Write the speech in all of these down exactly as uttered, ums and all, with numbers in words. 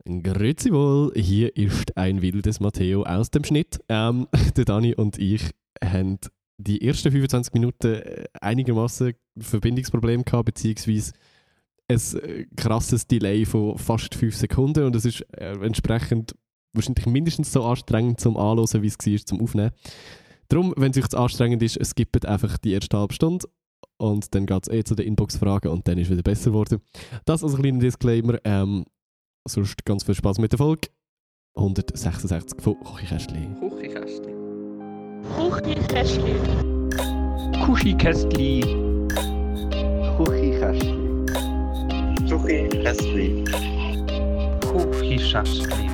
Grüezi wohl, hier ist ein wildes Matteo aus dem Schnitt. Ähm, der Dani und ich haben die ersten fünfundzwanzig Minuten einigermaßen Verbindungsprobleme gehabt, beziehungsweise ein krasses Delay von fast fünf Sekunden und es ist äh, entsprechend wahrscheinlich mindestens so anstrengend zum Anhören, wie es war zum Aufnehmen. Darum, wenn es euch zu anstrengend ist, skippt einfach die erste halbe Stunde und dann geht es eh zu den Inbox-Fragen und dann ist es wieder besser geworden. Das als kleiner Disclaimer. Ähm, sonst ganz viel Spaß mit der Folge. hundertsechsundsechzig von Küchikästli. Küchikästli. Küchikästli. Küchikästli. Küchikästli. Küchikästli. Küchikästli.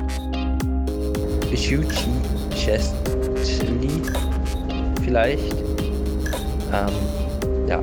Küchikästli. Vielleicht. Ähm, ja.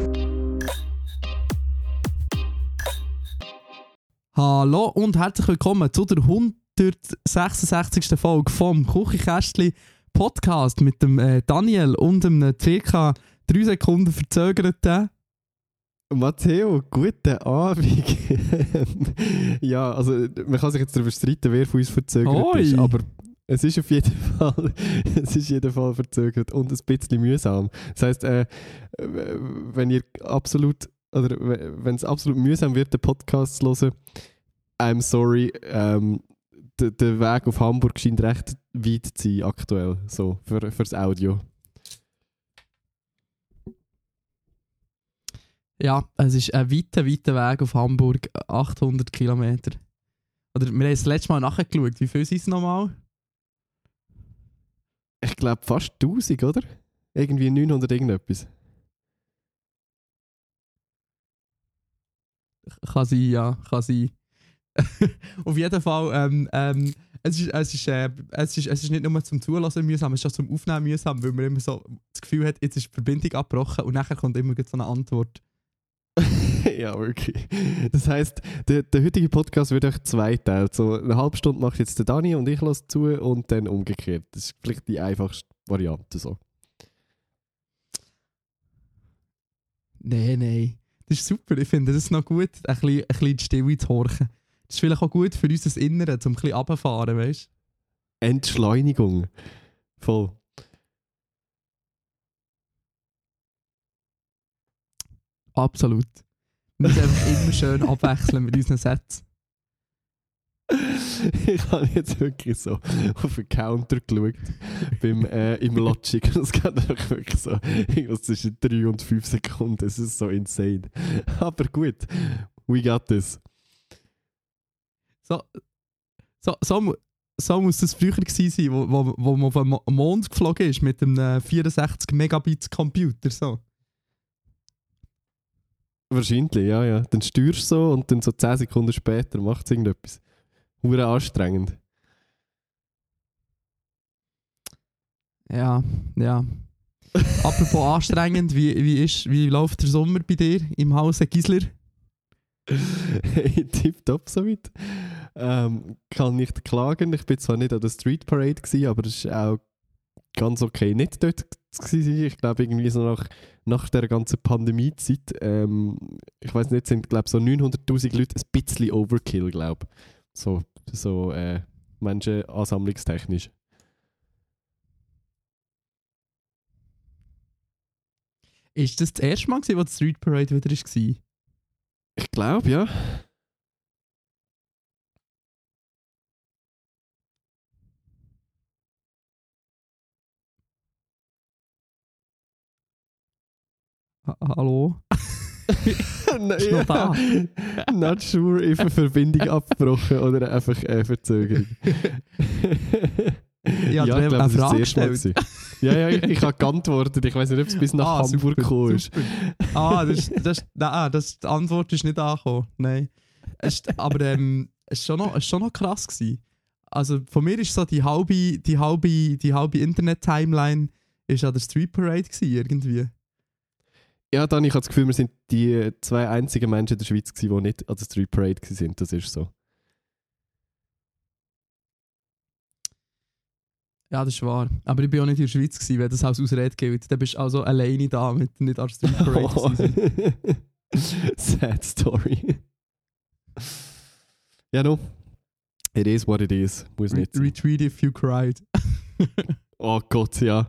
Hallo und herzlich willkommen zu der hundertsechsundsechzigsten Folge vom Küchikästli Podcast mit dem äh, Daniel und einem ca. drei Sekunden verzögerten Matteo, guten Abend. Ja, also man kann sich jetzt darüber streiten, wer von uns verzögert Oi. ist, aber es ist auf jeden Fall, es ist jeden Fall verzögert und ein bisschen mühsam. Das heisst, äh, wenn ihr absolut, oder wenn es absolut mühsam wird, den Podcast zu hören, I'm sorry, ähm, der, der Weg auf Hamburg scheint recht weit zu sein aktuell, so, für, fürs Audio. Ja, es ist ein weiter, weiter Weg auf Hamburg, achthundert Kilometer. Oder wir haben das letzte Mal nachgeschaut, wie viel sind es nochmal? Ich glaube fast tausend, oder? Irgendwie neunhundert irgendetwas. Kann sein, ja, kann sein. Auf jeden Fall, ähm, ähm, es, ist, es, ist, äh, es, ist, es ist nicht nur zum Zulassen mühsam, es ist auch zum Aufnehmen mühsam, weil man immer so das Gefühl hat, jetzt ist die Verbindung abgebrochen und nachher kommt immer so eine Antwort. Ja, wirklich. Das heisst, der, der heutige Podcast wird euch zweiteilt. So eine halbe Stunde macht jetzt der Dani und ich lasse zu und dann umgekehrt. Das ist vielleicht die einfachste Variante. So. Nein, nein. Das ist super. Ich finde es noch gut, ein bisschen, ein bisschen die Stille zu horchen. Das ist vielleicht auch gut für unser Innere, um ein bisschen runterzufahren, weißt du? Entschleunigung. Voll. Absolut. Wir müssen einfach immer schön abwechseln mit unseren Sätzen. Ich habe jetzt wirklich so auf den Counter geschaut beim, äh, im Logic. Das geht einfach wirklich so irgendwas zwischen drei und fünf Sekunden. Das ist so insane. Aber gut, we got this. So, so, so, so muss das früher gewesen sein, wo, wo, wo man auf den Mond geflogen ist mit einem vierundsechzig Megabits Computer. So. Wahrscheinlich, ja, ja. Dann steuerst du so und dann so zehn Sekunden später macht es irgendetwas. Hure anstrengend. Ja, ja. Apropos anstrengend, wie, wie, ist, wie läuft der Sommer bei dir im Hause Gisler? Hey, tipptopp soweit. Ähm, kann nicht klagen. Ich bin zwar nicht an der Street Parade gewesen, aber es ist auch ganz okay nicht dort gewesen. Ich glaube irgendwie so nach, nach der ganzen Pandemiezeit, ähm, ich weiß nicht, sind glaube so neunhunderttausend Leute ein bisschen Overkill, glaube ich. So, so äh, menschenansammlungstechnisch. Ist das das erste Mal, wo die Street Parade wieder war? Ich glaube, ja. Ha- Hallo? Nein, Ist noch da? Not sure, if eine Verbindung abgebrochen oder einfach eine Verzögerung. Ja, ja, der ich glaube, hat das eine war das erste Mal. Frage gewesen. Ja, ja, ich, ich habe geantwortet. Ich weiß nicht, ob es bis nach Ah, Hamburg super, gekommen ist. super. Ah, das, das, nein, das, die Antwort ist nicht angekommen. Nein. Es ist, aber ähm, es war schon, noch- es ist schon noch krass gewesen. Also von mir ist so die halbe, die halbe, die halbe Internet-Timeline ist an der Street Parade gewesen, irgendwie. Ja, dann, ich habe das Gefühl, wir sind die zwei einzigen Menschen in der Schweiz gewesen, die nicht an der Street Parade waren. Das ist so. Ja, das ist wahr. Aber ich war auch nicht in der Schweiz gewesen, wenn das als Ausrede gilt. Dann bist du also alleine da, mit nicht an der Street Parade Oh. gewesen. Sad story. Ja, no. It is what it is. Muss Re- nicht sein. Retweet if you cried. Oh Gott, ja.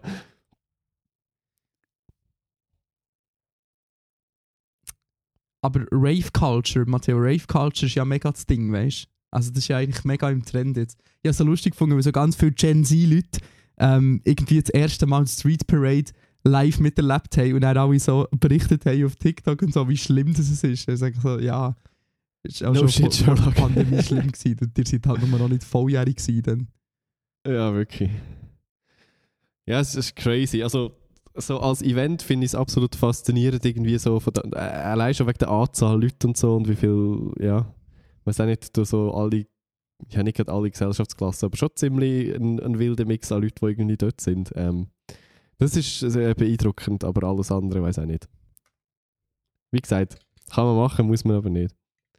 Aber Rave Culture, Matteo, Rave Culture ist ja mega das Ding, weißt du? Also das ist ja eigentlich mega im Trend jetzt. Ich habe so lustig gefunden, weil so ganz viele Gen Z-Leute ähm, irgendwie das erste Mal Street Parade live miterlebt haben und dann alle so berichtet haben auf TikTok und so, wie schlimm das ist. Ich sage so, ja, ist auch No schon shit, vor, vor der Sherlock. Pandemie schlimm gewesen. Und ihr seid halt nur noch nicht volljährig gewesen dann. Ja, wirklich. Ja, es ist crazy. Also, so als Event finde ich es absolut faszinierend, irgendwie so, von der, äh, allein schon wegen der Anzahl Leute und so und wie viel, ja, ich weiß auch nicht, du so alle, ich habe nicht gerade alle Gesellschaftsklassen, aber schon ziemlich ein, ein wilder Mix an Leuten, die irgendwie dort sind. Ähm, das ist sehr beeindruckend, aber alles andere weiß ich auch nicht. Wie gesagt, kann man machen, muss man aber nicht.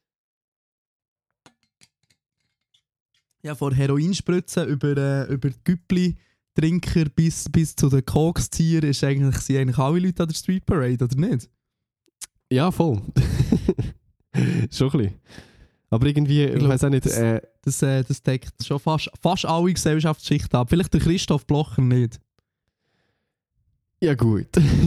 Ja, von Heroinspritzen über, äh, über die Güppli-Trinker bis, bis zu den Kokszieher ist eigentlich, sind eigentlich alle Leute an der Street Parade, oder nicht? Ja, voll. Schon ein bisschen. Aber irgendwie, ich, Ich glaub, weiß auch nicht, das- äh, Das, äh, das deckt schon fast, fast alle Gesellschaftsschichten ab. Vielleicht der Christoph Blocher nicht. ja gut.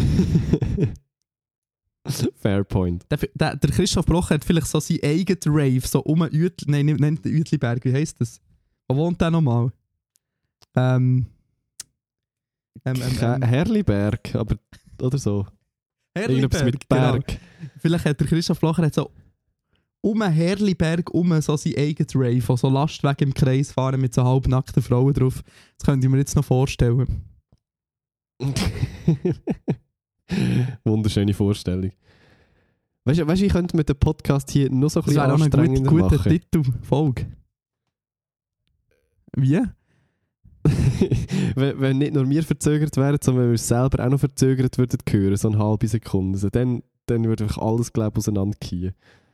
Fair point. Der, der, der Christoph Blocher hat vielleicht so seinen eigenen Rave, so um den Uetli, nein, nicht, nicht den Uetliberg, wie heisst das? Wo wohnt der nochmal? Ähm, ähm, ähm, Ke- ähm, Herliberg, aber oder so. Irgendetwas mit genau. Berg. Vielleicht hat der Christoph Blocher hat so um den Herliberg um so sein eigenes Rave, wo so Lastwagen im Kreis fahren mit so halbnackten Frauen drauf. Das könnte ich mir jetzt noch vorstellen. Wunderschöne Vorstellung. Weißt du, weißt, ich könnte mit dem Podcast hier noch so ein Das bisschen wäre auch ein gut, anstrengender guter machen. Titel, Folge. Wie? wenn, wenn nicht nur wir verzögert wären, sondern wenn wir uns selber auch noch verzögert würden hören, so eine halbe Sekunde, also dann, dann würde einfach alles, glaube ich, auseinandergehen.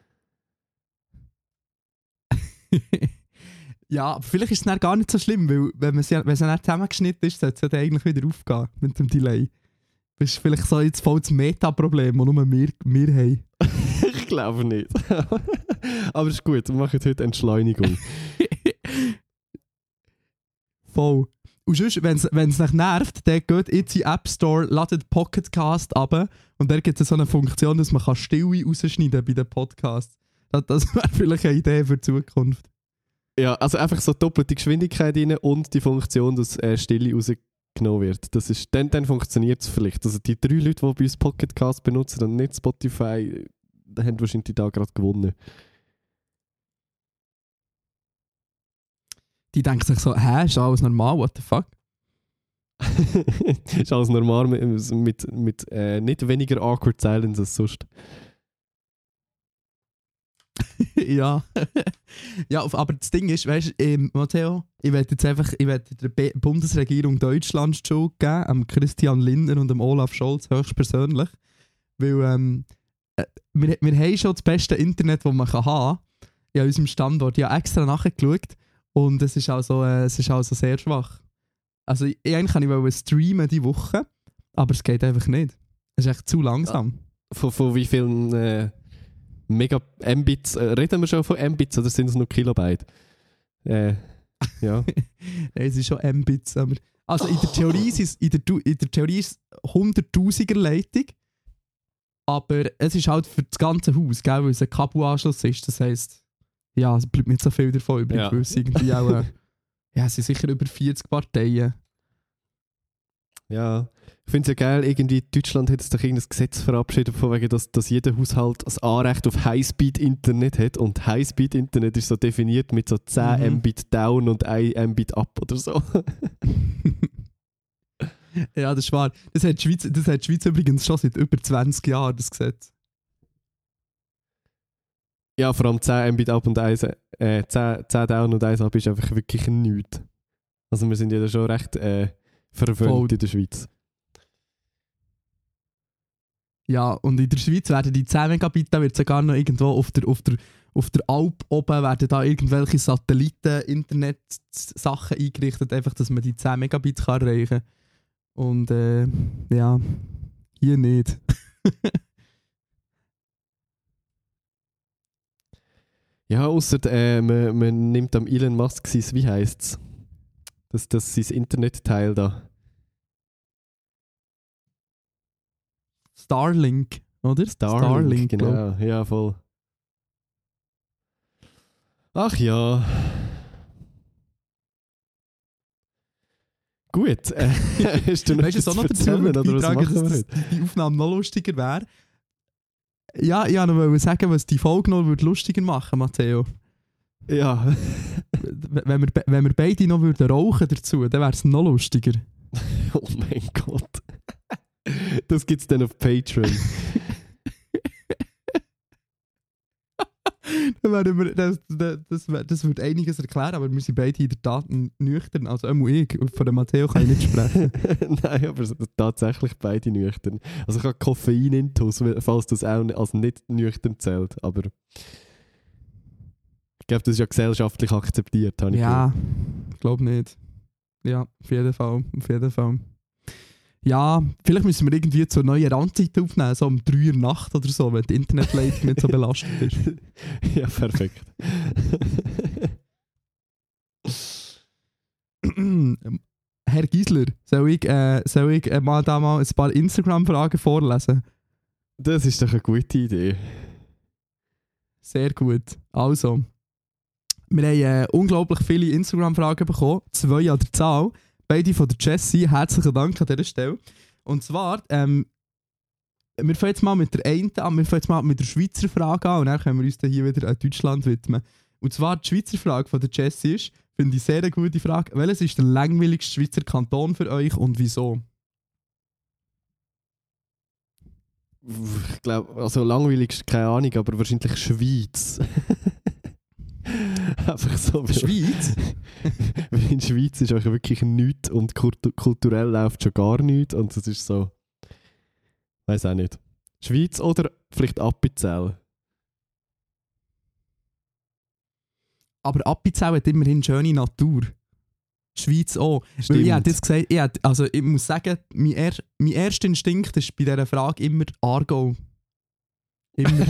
Ja, aber vielleicht ist es dann gar nicht so schlimm, weil wenn, man sie, wenn es dann zusammengeschnitten ist, sollte es ja dann eigentlich wieder aufgehen mit dem Delay. Das ist vielleicht so jetzt voll das Meta-Problem, das nur wir, wir haben. Ich glaube nicht. Aber ist gut, wir machen heute Entschleunigung. Voll. Und sonst, wenn es euch nervt, dann geht jetzt in den App Store, ladet Pocketcast ab und da gibt es so eine Funktion, dass man kann Stille rausschneiden bei den Podcasts. Das, das wäre vielleicht eine Idee für die Zukunft. Ja, also einfach so doppelte Geschwindigkeit rein und die Funktion, dass äh, Stille rausgenommen wird. Das ist, dann dann funktioniert es vielleicht. Also die drei Leute, die bei uns Pocketcast benutzen und nicht Spotify, die haben wahrscheinlich da gerade gewonnen. Die denken sich so, hä, ist alles normal, what the fuck? Ist alles normal mit, mit, mit äh, nicht weniger awkward silence als sonst. Ja. Ja, aber das Ding ist, weißt du, ähm, Matteo, ich werde jetzt einfach, ich werde der Be- Bundesregierung Deutschlands die Schuld geben, am Christian Lindner und dem Olaf Scholz höchstpersönlich. Weil ähm, äh, wir, wir haben schon das beste Internet, das man kann haben kann, an unserem Standort. Ich habe extra nachgeschaut und es ist also, äh, es ist also sehr schwach. Also ich, eigentlich kann ich wollen streamen diese Woche, aber es geht einfach nicht. Es ist echt zu langsam. Von, von wie vielen äh, Mega Mbits, äh, reden wir schon von Mbits oder sind es nur Kilobyte? Äh, ja. Nein, es ist schon Mbits, aber... Also in der Theorie ist es in der, Du- in der Theorie ist es hunderttausender Leitung, aber es ist halt für das ganze Haus, gell, weil es ein Kabelanschluss ist. Das heisst, ja, es bleibt nicht so viel davon übrig, Ja. weil es irgendwie auch... Äh, ja, es sind sicher über vierzig Parteien. Ja, ich finde es ja geil, irgendwie Deutschland hat jetzt doch irgendein Gesetz verabschiedet, von wegen, dass, dass jeder Haushalt das Anrecht auf Highspeed-Internet hat und Highspeed-Internet ist so definiert mit so zehn Mhm. Mbit down und ein Mbit up oder so. Ja, das ist wahr. Das hat die Schweiz, das hat die Schweiz übrigens schon seit über zwanzig Jahren, das Gesetz. Ja, vor allem zehn Mbit up und eins, äh, zehn, zehn down und eins up ist einfach wirklich nichts. Also wir sind ja da schon recht äh, verwöhnt Voll. in der Schweiz. Ja, und in der Schweiz werden die zehn Megabit, da wird sogar noch irgendwo auf der, auf der, auf der Alp oben werden da irgendwelche Satelliten-Internet-Sachen eingerichtet, einfach, dass man die zehn Megabit kann erreichen kann. Und äh, ja, hier nicht. Ja, ausser äh, man, man nimmt am Elon Musk sein, wie heisst es? Das, das sein Internetteil da. Starlink, oder? Starlink, glaub. genau. Ja, voll. Ach ja. Gut. Äh, hast du noch Weißt du, etwas was auch noch zu dazu erzählen, würde oder was beitragen, machen wir dass heute? das- die Aufnahme noch lustiger wäre? Ja, ich wollte noch sagen, was die Folge noch würde lustiger machen, Matteo. Ja. W- Wenn wir, be- wenn wir beide noch würden rauchen dazu, dann wäre es noch lustiger. Oh mein Gott. Das gibt's dann auf Patreon. Dann wären wir, das, das, das, wär- das würde einiges erklären, aber wir sind beide in der Tat nüchtern. Also auch ich, von dem Matteo kann ich nicht sprechen. Nein, aber es- tatsächlich beide nüchtern. Also ich habe Koffein intus, falls das auch als nicht nüchtern zählt. Aber ich glaube, das ist ja gesellschaftlich akzeptiert, habe ich Ja, ich glaube nicht. Ja, auf jeden Fall. Auf jeden Fall. Ja, vielleicht müssen wir irgendwie zur neuen Randzeit aufnehmen, so um drei Uhr Nacht oder so, wenn die Internetleitung nicht so belastet ist. gehört. Ja, perfekt. Herr Giesler, soll ich, äh, soll ich äh, mal da mal ein paar Instagram-Fragen vorlesen? Das ist doch eine gute Idee. Sehr gut. Also, wir haben äh, unglaublich viele Instagram-Fragen bekommen, zwei an der Zahl, beide von der Jessie. Herzlichen Dank an dieser Stelle. Und zwar, ähm, wir fangen jetzt mal mit der einen an, wir fangen jetzt mal mit der Schweizer Frage an und dann können wir uns dann hier wieder an Deutschland widmen. Und zwar die Schweizer Frage von der Jessie ist, finde ich sehr eine gute Frage, welches ist der langweiligste Schweizer Kanton für euch und wieso? Ich glaube, also langweilig ist keine Ahnung, aber wahrscheinlich Schweiz. Einfach so. weil- Schweiz? Weil in der Schweiz ist auch wirklich nichts und kultu- kulturell läuft schon gar nichts und das ist so. Weiß auch nicht. Schweiz oder vielleicht Appenzell. Aber Appenzell hat immerhin schöne Natur. Die Schweiz auch. Weil ich hätte jetzt gesagt, ich, hätte, also ich muss sagen, mein, er, mein erster Instinkt ist bei dieser Frage immer Aargau. Immer.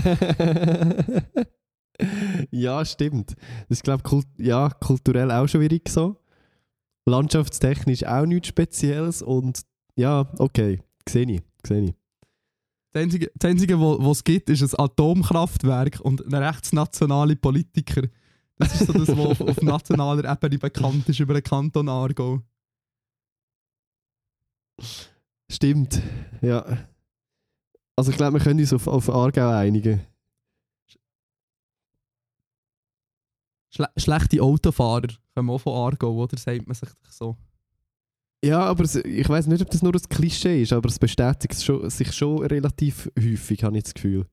Ja, stimmt. Das ist, glaube ich, kult ja, kulturell auch schwierig so. Landschaftstechnisch auch nichts Spezielles und ja, okay, sehe ich. Sehe ich. Das Einzige, das Einzige was es gibt, ist ein Atomkraftwerk und ein rechtsnationale Politiker. Das ist so das, was auf, auf nationaler Ebene bekannt ist über den Kanton Aargau. Stimmt, ja. Also ich glaube, wir können uns auf, auf Aargau einigen. Schle schlechte Autofahrer kommen auch von Aargau, oder sagt man sich so? Ja, aber es- ich weiß nicht, ob das nur ein Klischee ist, aber es bestätigt es schon, sich schon relativ häufig, habe ich das Gefühl.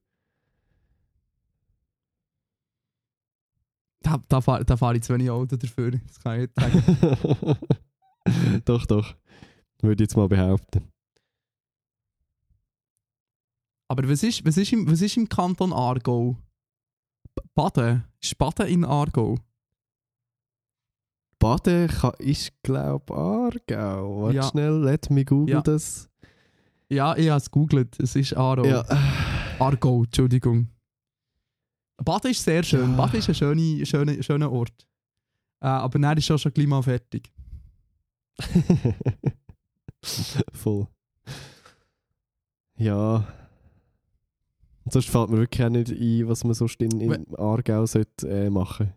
Da, da fahre da fahr ich zu wenig Auto dafür, das kann ich nicht sagen. Doch, doch. Würde ich jetzt mal behaupten. Aber was ist, was, ist im, was ist im Kanton Aargau? B- Baden? Ist Baden in Aargau? Baden kann- ist, glaube ich, Aargau. Warte Ja. schnell, let me google Ja. das. Ja, ich habe es gegoogelt. Es ist Aargau. Ja. Aargau, Entschuldigung. Baden ist sehr schön. Ja. Baden ist ein schöner, schöner, schöner Ort. Äh, aber dann ist auch schon gleich mal fertig. Voll. Ja. Und sonst fällt mir wirklich auch nicht ein, was man sonst in, in Aargau sollte, äh, machen.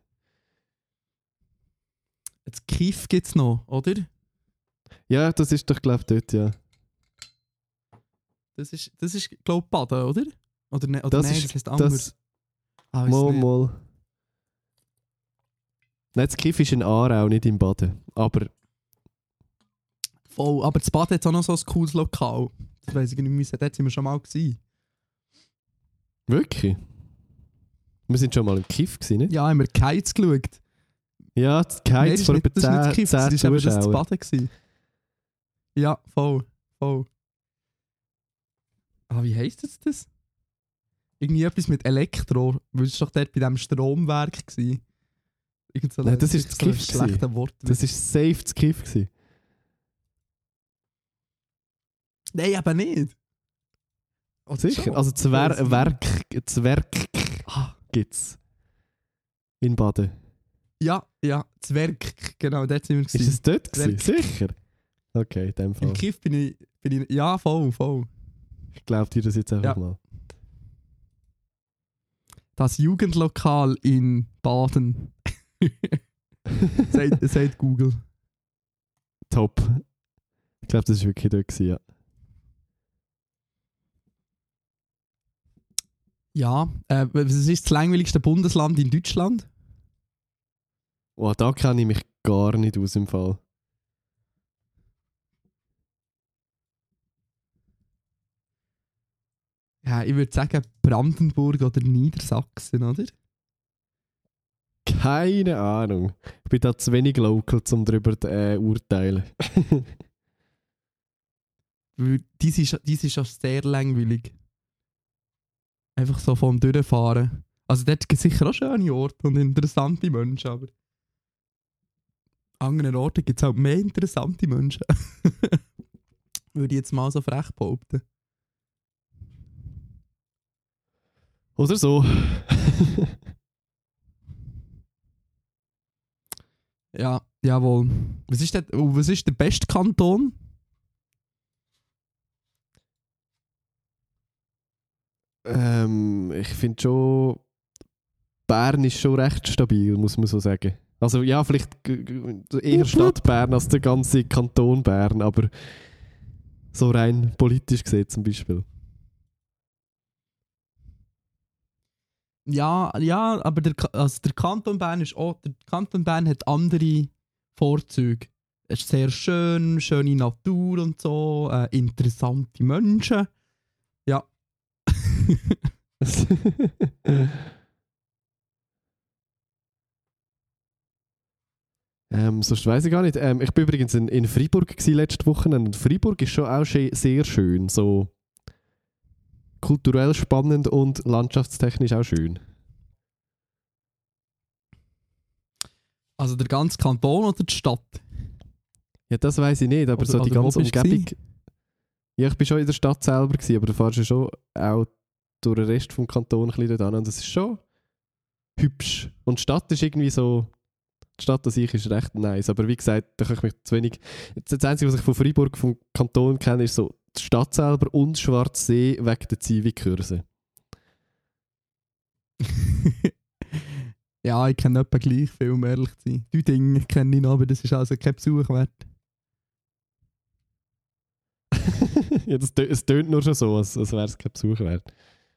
Das Kiff gibt es noch, oder? Ja, das ist doch, glaube ich, dort, ja. Das ist, das ist glaube ich, Baden, oder? Oder, ne, oder Das nein, ist- das heißt anders. Das, ah, weiss mal, nicht. mal. Nein, das Kiff ist in Aarau, nicht in Baden. Aber Voll, aber das Baden hat auch noch so ein cooles Lokal. Das weiss ich nicht mehr, dort sind wir schon mal gewesen. wirklich? Wir sind schon mal im Kiff gewesen, nicht? Ja, haben wir Kites geschaut. Ja, das Nein, Kites das vor ist nicht, etwa das ist nicht das zehn, Kiff, das zehn ist eben das das Zuschauer. Baden gewesen. Ja, voll, voll. Ah, wie heisst jetzt das? Irgendwie etwas mit Elektro, weil es war doch dort bei diesem Stromwerk gewesen. Irgend so Nein, ein- das ist das so ein Kiff schlechter Wort. Das war safe das Kiff gewesen. Nein, aber nicht. Oder Sicher? schon? Also das Wer Weiss nicht. Werk, das Werk Ah, gibt's. In Baden. Ja, ja, Zwerg, genau, dort sind wir Ist gewesen. es dort gewesen? Zwerg. Sicher? Okay, in dem Fall. Im Kiff bin ich, bin ich... Ja, voll, voll. Ich glaube dir das jetzt einfach Ja. mal. Das Jugendlokal in Baden. sagt, sagt Google. Top. Ich glaube, das war wirklich dort gewesen, ja. Ja, äh, was ist das langweiligste Bundesland in Deutschland? Oh, da kenne ich mich gar nicht aus im Fall. Ja, ich würde sagen Brandenburg oder Niedersachsen, oder? Keine Ahnung. Ich bin da zu wenig local, um darüber zu äh, urteilen. Weil dies ist, dies ist auch sehr langweilig. Einfach so vom Durchfahren. Also dort gibt es sicher auch schöne Orte und interessante Menschen, aber an anderen Orten gibt es auch mehr interessante Menschen. Würde ich jetzt mal so frech behaupten. Oder so. Ja, jawohl. Was ist, der, was ist der beste Kanton? ähm, ich finde schon, Bern ist schon recht stabil, muss man so sagen. Also ja, vielleicht g- g- eher Stadt Bern als der ganze Kanton Bern, aber so rein politisch gesehen zum Beispiel. Ja, ja, aber der, Ka- also der Kanton Bern ist auch, der Kanton Bern hat andere Vorzüge. Es ist sehr schön, schöne Natur und so, äh, interessante Menschen. Ja. ähm, sonst weiss ich gar nicht. Ähm, ich bin übrigens in, in Freiburg gewesen letzte Woche und Freiburg ist schon auch sche- sehr schön, so kulturell spannend und landschaftstechnisch auch schön. Also der ganze Kanton oder die Stadt? Ja, das weiss ich nicht, aber Oder- so die oder wo ganze bist du Umgebung. Ja, ich bin schon in der Stadt selber gewesen, aber du fährst ja schon auch durch den Rest vom Kanton ein bisschen dort an und das ist schon hübsch. Und die Stadt ist irgendwie so, die Stadt an sich ist recht nice, aber wie gesagt, da kann ich mich zu wenig... Das Einzige, was ich von Freiburg, vom Kanton kenne, ist so die Stadt selber und Schwarzsee wegen der Zivi-Kurse. Ja, ich kenne etwa gleich viel, um ehrlich zu sein. Die Dinge kenne ich noch, aber das ist also kein Besuch wert. Ja, das tö- es tönt nur schon so, als, als wäre es kein Besuch wert.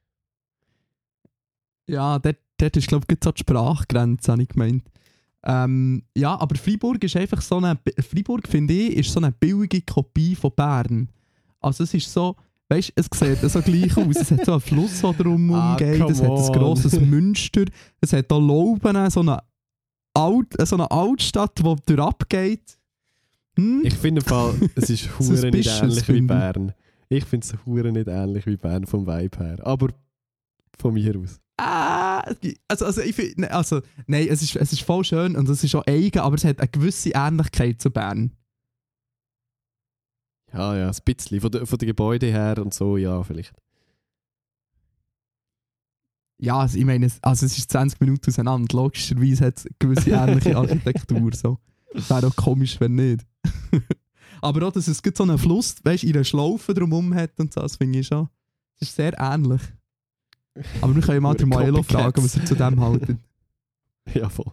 Ja, dort, dort ist, glaube ich, so die Sprachgrenze, habe ich gemeint. Ähm, ja, aber Freiburg ist einfach so eine... Freiburg, finde ich, ist so eine billige Kopie von Bern. Also es ist so... Weißt du, es sieht so gleich aus. Es hat so einen Fluss, der drum Ah, umgeht. come Es hat ein on. grosses Münster. Es hat hier Lauben, so eine, Alt, so eine Altstadt, die durch abgeht. Hm? Ich finde im Fall, es ist hure nicht Suspicious, ähnlich wie finde ich. Bern. Ich finde es hure nicht ähnlich wie Bern vom Vibe her. Aber von mir aus. Ah, also, also, ich find, ne, also nein, es ist, es ist voll schön und es ist auch eigen, aber es hat eine gewisse Ähnlichkeit zu Bern. Ja, ja, ein bisschen. Von den von der Gebäuden her und so, ja, vielleicht. Ja, also ich meine, es, also es ist zwanzig Minuten auseinander. Logischerweise hat es eine gewisse ähnliche Architektur. So. Wäre auch komisch, wenn nicht. Aber auch, dass es gibt so einen Fluss, weißt du, in einer Schlaufe drumherum hat und so, das finde ich schon. Das ist sehr ähnlich. Aber wir können mal den Maelo Copycats. fragen, was er zu dem haltet. Ja, voll.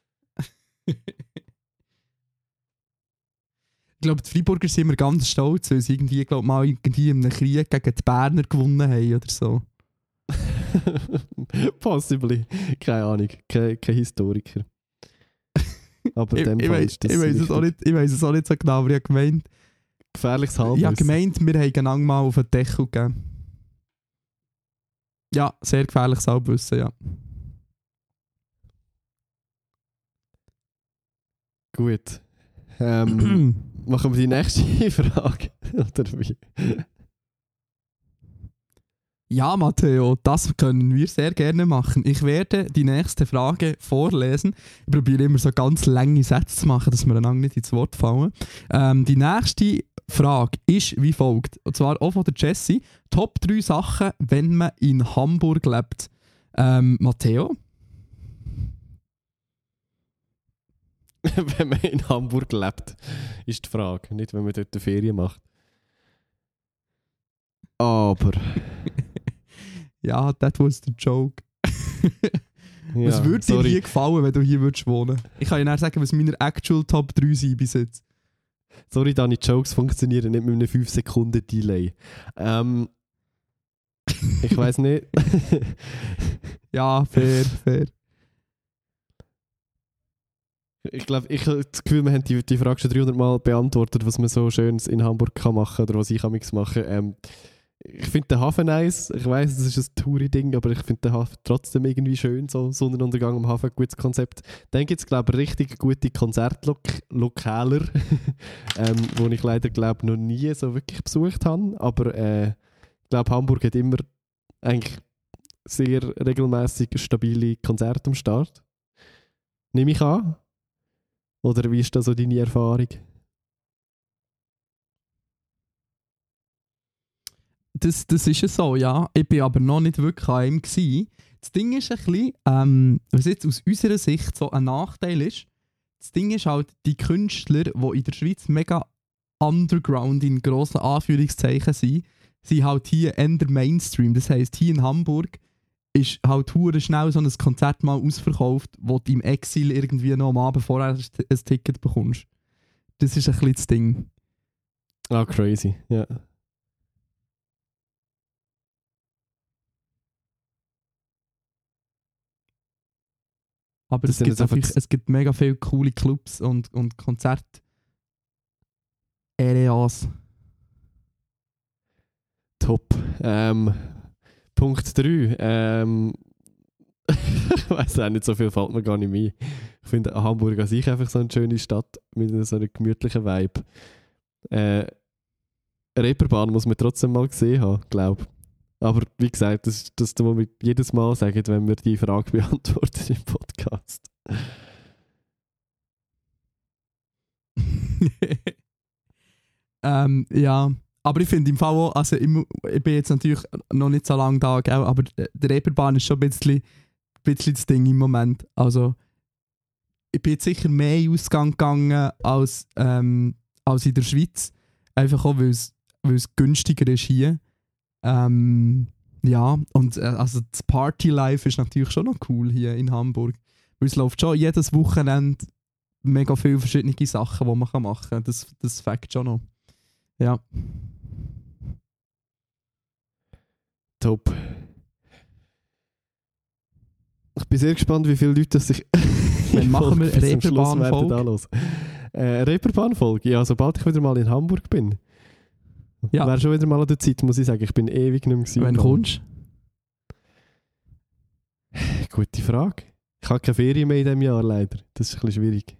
Ich glaube, die Freiburger sind immer ganz stolz, weil sie irgendwie, glaub, mal irgendwie in einem Krieg gegen die Berner gewonnen haben oder so. Possibly. Keine Ahnung. Kein, kein Historiker. Aber Ich, in dem ich, Fall weiss, ist das ich, weiss es auch richtig nicht, ich weiss es auch nicht so genau, aber ich habe gemeint, gefährliches ich habe Halbwissen. gemeint, wir haben genau mal auf den Deckel gegeben. Ja, sehr gefährliches Halbwissen, ja. Gut. Ähm, machen wir die nächste Frage. Oder wie? Ja, Matteo, das können wir sehr gerne machen. Ich werde die nächste Frage vorlesen. Ich probiere immer so ganz lange Sätze zu machen, dass wir einander nicht ins Wort fallen. Ähm, die nächste Frage ist wie folgt. Und zwar auch von der Jessie. Top drei Sachen, wenn man in Hamburg lebt. Ähm, Matteo? wenn man in Hamburg lebt, ist die Frage. Nicht, wenn man dort eine Ferien macht. Aber... ja, that was the joke. ja, was würde dir sorry. hier gefallen, wenn du hier würdest wohnen? Ich kann dir dann sagen, was meine actual Top drei sind bis jetzt. Sorry, Dani, Jokes funktionieren nicht mit einem fünf Sekunden Delay. Ähm... ich weiss nicht. ja, fair, fair. Ich glaube, ich habe das Gefühl, wir haben die, die Frage schon dreihundert Mal beantwortet, was man so Schönes in Hamburg kann machen oder was ich amigs mache. Ähm, ich finde den Hafen nice. Ich weiss, das ist ein Touri-Ding, aber ich finde den Hafen trotzdem irgendwie schön. So Sonnenuntergang am Hafen, gutes Konzept. Dann gibt es, glaube ich, richtig gute Konzertlokaler, ähm, wo ich leider, glaube noch nie so wirklich besucht habe. Aber äh, ich glaube, Hamburg hat immer eigentlich sehr regelmäßig stabile Konzerte am Start. Nehme ich an. Oder wie ist da so deine Erfahrung? Das, das ist es so, ja. Ich war aber noch nicht wirklich an ihm gewesen. Das Ding ist ein bisschen, ähm, was jetzt aus unserer Sicht so ein Nachteil ist, das Ding ist halt, die Künstler, die in der Schweiz mega underground in grossen Anführungszeichen sind, sind halt hier eher Mainstream. Das heisst, hier in Hamburg ist halt hure schnell so ein Konzert mal ausverkauft, wo du im Exil irgendwie noch am Abend vorher ein Ticket bekommst. Das ist ein bisschen das Ding. Ah, crazy, ja. Aber Das es sind gibt, jetzt einfach natürlich, es gibt mega viele coole Clubs und, und Konzert-Areas. Top. Ähm, Punkt drei. Ähm, ich weiss auch nicht, so viel fällt mir gar nicht mehr. Ich finde Hamburg an sich einfach so eine schöne Stadt mit so einem gemütlichen Vibe. Äh, Reeperbahn muss man trotzdem mal gesehen haben, glaube ich. Aber wie gesagt, das ist das, was wir jedes Mal sagen, wenn wir die Frage beantworten im Podcast. ähm, ja, aber ich finde im Fall auch, also ich, ich bin jetzt natürlich noch nicht so lange da, gell, aber der Reeperbahn ist schon ein bisschen, ein bisschen das Ding im Moment. Also ich bin jetzt sicher mehr in Ausgang gegangen als, ähm, als in der Schweiz. Einfach auch, weil es günstiger ist hier. Ähm, ja, und äh, also das Party-Life ist natürlich schon noch cool hier in Hamburg. Weil es läuft schon jedes Wochenende mega viele verschiedene Sachen, die man machen kann. Das, das fängt schon noch. Ja. Top. Ich bin sehr gespannt, wie viele Leute sich Dann machen wir eine Reeperbahn-Folge. Äh, Reeperbahn-Folge? Ja, sobald ich wieder mal in Hamburg bin. Ja. Wäre schon wieder mal an der Zeit, muss ich sagen. Ich bin ewig nicht mehr gewesen. Wann kommst du? Gute Frage. Ich habe keine Ferien mehr in diesem Jahr, leider. Das ist ein bisschen schwierig.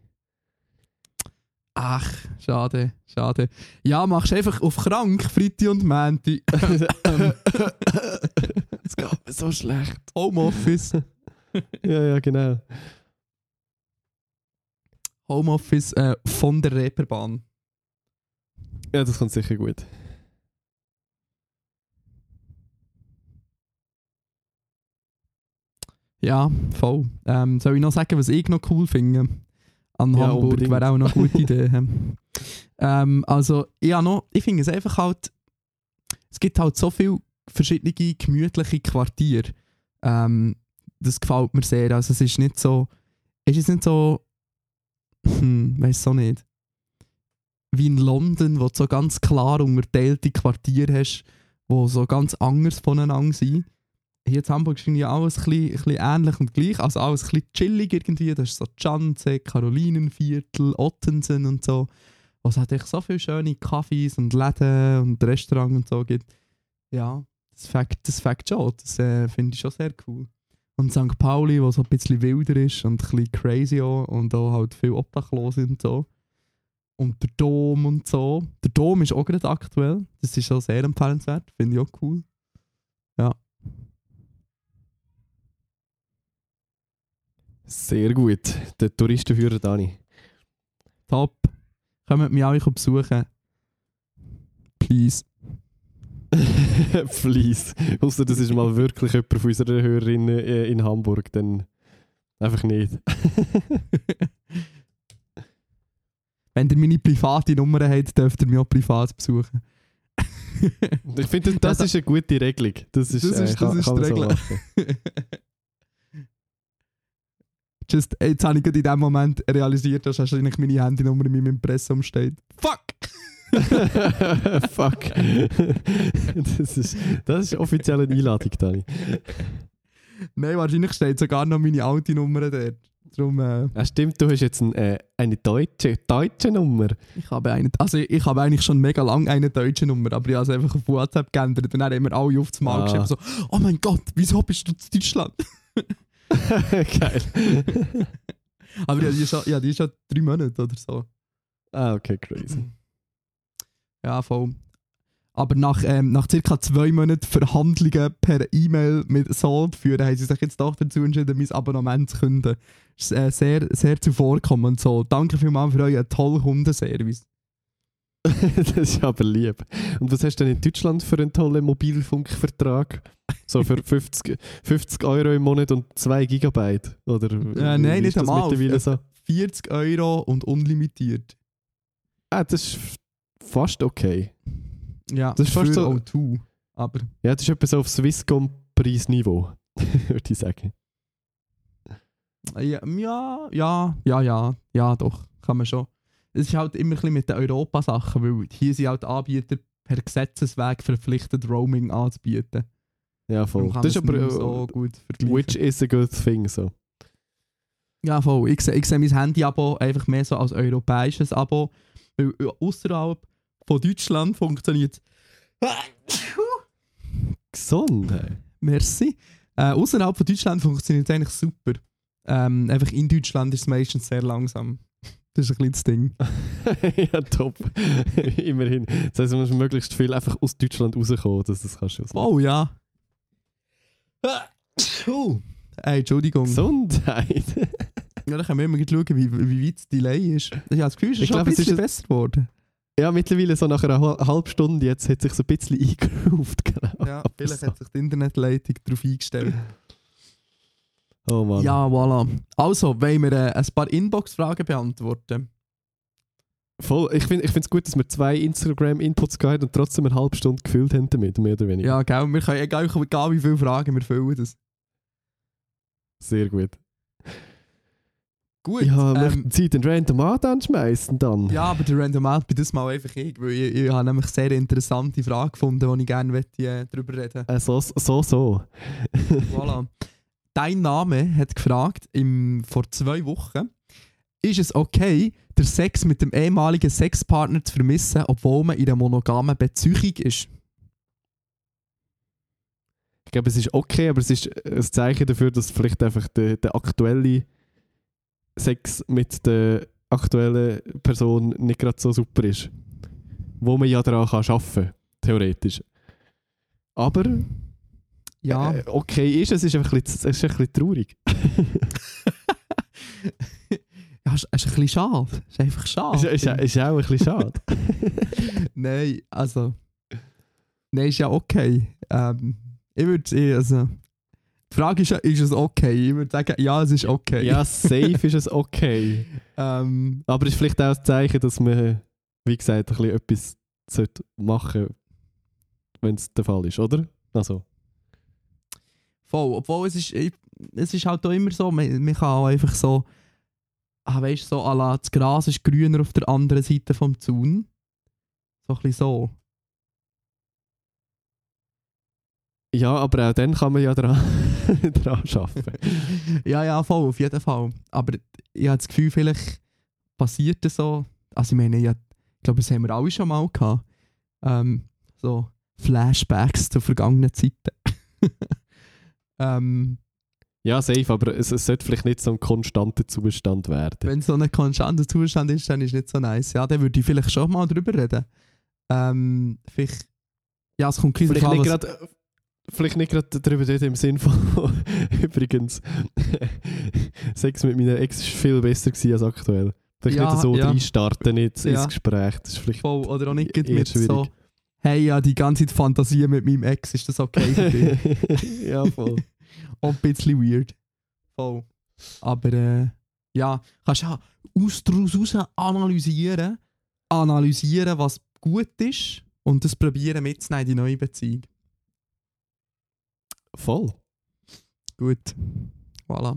Ach, schade, schade. Ja, machst einfach auf krank, Freitag und Montag. Es geht mir so schlecht. Homeoffice. Ja, ja, genau. Homeoffice äh, von der Reeperbahn. Ja, das kommt sicher gut. Ja, voll. Ähm, soll ich noch sagen, was ich noch cool finde? An Ja, Hamburg unbedingt. wäre auch noch eine gute Idee. ähm, also, ja, noch, ich finde es einfach halt, es gibt halt so viele verschiedene gemütliche Quartiere. Ähm, das gefällt mir sehr. Also, es ist nicht so, es ist nicht so, hm, weiss auch nicht, wie in London, wo du so ganz klar unterteilte Quartiere hast, die so ganz anders voneinander sind. Hier in Hamburg ist irgendwie alles ein bisschen, ein bisschen ähnlich und gleich, also alles ein bisschen chillig irgendwie. Das ist so Schanze, Karolinenviertel, Ottensen und so, wo es halt echt so viele schöne Cafés und Läden und Restaurants und so gibt. Ja, das fängt das fängt schon, das äh, finde ich schon sehr cool. Und Sankt Pauli, wo so ein bisschen wilder ist und ein bisschen crazy auch und auch halt viel Obdachlose und so. Und der Dom und so. Der Dom ist auch gerade aktuell, das ist auch sehr empfehlenswert, finde ich auch cool. Ja. Sehr gut. Der Touristenführer Dani. Top. Kommt mich alle besuchen. Please. Please. Ausser das ist mal wirklich jemand von unseren Hörerinnen in Hamburg, dann einfach nicht. Wenn ihr meine private Nummer habt, dürft ihr mich auch privat besuchen. Ich finde, das ist eine gute Regelung. Das ist, Das ist, äh, kann, das ist kann die man so Regel. machen. Just, jetzt habe ich gerade in dem Moment realisiert, dass wahrscheinlich meine Handynummer in meinem Impressum steht. Fuck! Fuck. Das ist, das ist offiziell eine Einladung, Dani. Nein, wahrscheinlich steht sogar noch meine alte Nummer dort. Darum, äh, Ja, stimmt, du hast jetzt ein, äh, eine deutsche, deutsche Nummer. ich, habe eine, also ich habe eigentlich schon mega lange eine deutsche Nummer, aber ich habe es einfach auf WhatsApp geändert. Und dann haben wir alle auf das Mal Ah. geschrieben, so, oh mein Gott, wieso bist du zu Deutschland? Geil. Aber ja, die ist schon, ja, die ist schon drei Monate oder so. Ah, okay, crazy. Ja, voll. Aber nach, ähm, nach circa zwei Monaten Verhandlungen per E-Mail mit Salt führen, haben sie sich jetzt doch dazu entschieden, mein Abonnement zu künden. Das ist äh, sehr, sehr zuvorkommend. So. Danke vielmals für euren tollen Kundenservice. Das ist aber lieb. Und was hast du denn in Deutschland für einen tollen Mobilfunkvertrag? So für fünfzig, fünfzig Euro im Monat und zwei Gigabyte? Oder Äh, nein, wie nicht ist das einmal. mittlerweile so? vierzig Euro und unlimitiert. Ah, das ist f- fast okay. Ja, Das ist fast für so- O zwei. Aber Ja, das ist etwas auf Swisscom-Preisniveau, würde ich sagen. ja, ja, ja, ja, ja, ja, doch, kann man schon. Es ist halt immer ein bisschen mit den Europa-Sachen, weil hier sind halt Anbieter per Gesetzesweg verpflichtet, Roaming anzubieten. Ja, voll. Darum kann Das ist man aber es nicht so äh, gut vergleichen. which is a good thing, so. Ja, voll. Ich sehe, ich sehe mein Handy-Abo einfach mehr so als europäisches Abo, weil außerhalb von Deutschland funktioniert Gesundheit. Merci. Äh, außerhalb von Deutschland funktioniert es eigentlich super. Ähm, einfach in Deutschland ist es meistens sehr langsam. Das ist ein bisschen das Ding. Ja, top. Immerhin. Das heisst, du musst möglichst viel einfach aus Deutschland rauskommen, dass das kannst du so. Oh ja. Ey, Entschuldigung. Gesundheit. Ja, dann können wir immer gleich schauen, wie, wie weit das Delay ist. Ich habe das Gefühl, es ist Ich schon glaube, ein es ist bisschen ein- besser geworden. Ja, mittlerweile so nach einer hal- halben Stunde jetzt hat sich so ein bisschen eingegroovt. Genau. Ja, vielleicht hat sich die Internetleitung darauf eingestellt. Oh Mann. Ja, voilà. Also, wollen wir äh, ein paar Inbox-Fragen beantworten? Voll. Ich finde es gut, dass wir zwei Instagram-Inputs gehabt und trotzdem eine halbe Stunde gefüllt haben damit, mehr oder weniger. Ja, gell, wir können egal, egal wie viele Fragen, wir füllen das. Sehr gut. Gut, Ja, ähm, möchten Sie den Random Ad anschmeißen dann? ja, aber der Random Ad bin das mal einfach ich, weil ich, ich habe nämlich sehr interessante Frage gefunden, die ich gerne möchte, äh, darüber reden Äh, so, so, so. Voilà. Dein Name hat gefragt, im, vor zwei Wochen, ist es okay, den Sex mit dem ehemaligen Sexpartner zu vermissen, obwohl man in einer monogamen Beziehung ist? Ich glaube, es ist okay, aber es ist ein Zeichen dafür, dass vielleicht einfach der, der aktuelle Sex mit der aktuellen Person nicht gerade so super ist. Wo man ja daran kann arbeiten kann, theoretisch. Aber Ja. äh, okay ist, es ist einfach ein bisschen, es ist ein bisschen traurig. Ja, ist, ist ein bisschen schade. Ist einfach schade. ist, ist, ist auch ein bisschen schade. Nein, also. Nein, ist ja okay. Ähm, ich würde also. Die Frage ist, ja, ist es okay? Ich würde sagen, ja, es ist okay. Ja, safe ist es okay. Ähm, Aber es ist vielleicht auch ein Zeichen, dass man, wie gesagt, ein bisschen etwas sollte machen sollte, wenn es der Fall ist, oder? Also. voll. Obwohl es ist, ich, es ist halt auch immer so, man, man kann auch einfach so, ah, weißt du, so, à la, das Gras ist grüner auf der anderen Seite vom Zaun. So ein bisschen so. Ja, aber auch dann kann man ja dran, dran arbeiten. Ja, ja, voll, auf jeden Fall. Aber ich habe das Gefühl, vielleicht passiert das so. Also ich meine, ich, ich glaube, das haben wir alle schon mal gehabt. Ähm, so Flashbacks zu vergangenen Zeiten. ähm, Ja, safe, aber es, es sollte vielleicht nicht so ein konstanter Zustand werden. wenn so ein konstanter Zustand ist, dann ist es nicht so nice. Ja, dann würde ich vielleicht schon mal drüber reden. Ähm, vielleicht, ja, es kommt Vielleicht drauf an, nicht was- gerade vielleicht nicht gerade darüber reden im Sinn von übrigens Sex mit meiner Ex war viel besser gewesen als aktuell. Vielleicht Ja, nicht so ja. reinstarten nicht Ja. ins Gespräch. Das ist vielleicht voll, oder auch nicht gerade eher mit so, schwierig. hey, ja, die ganze Zeit Fantasie mit meinem Ex, ist das okay für dich? Ja, voll. Auch ein bisschen weird. Voll. Aber äh, ja, kannst ja aus daraus raus analysieren, analysieren, was gut ist und das probieren mitzunehmen in die neue Beziehung. Voll. Gut. Voilà.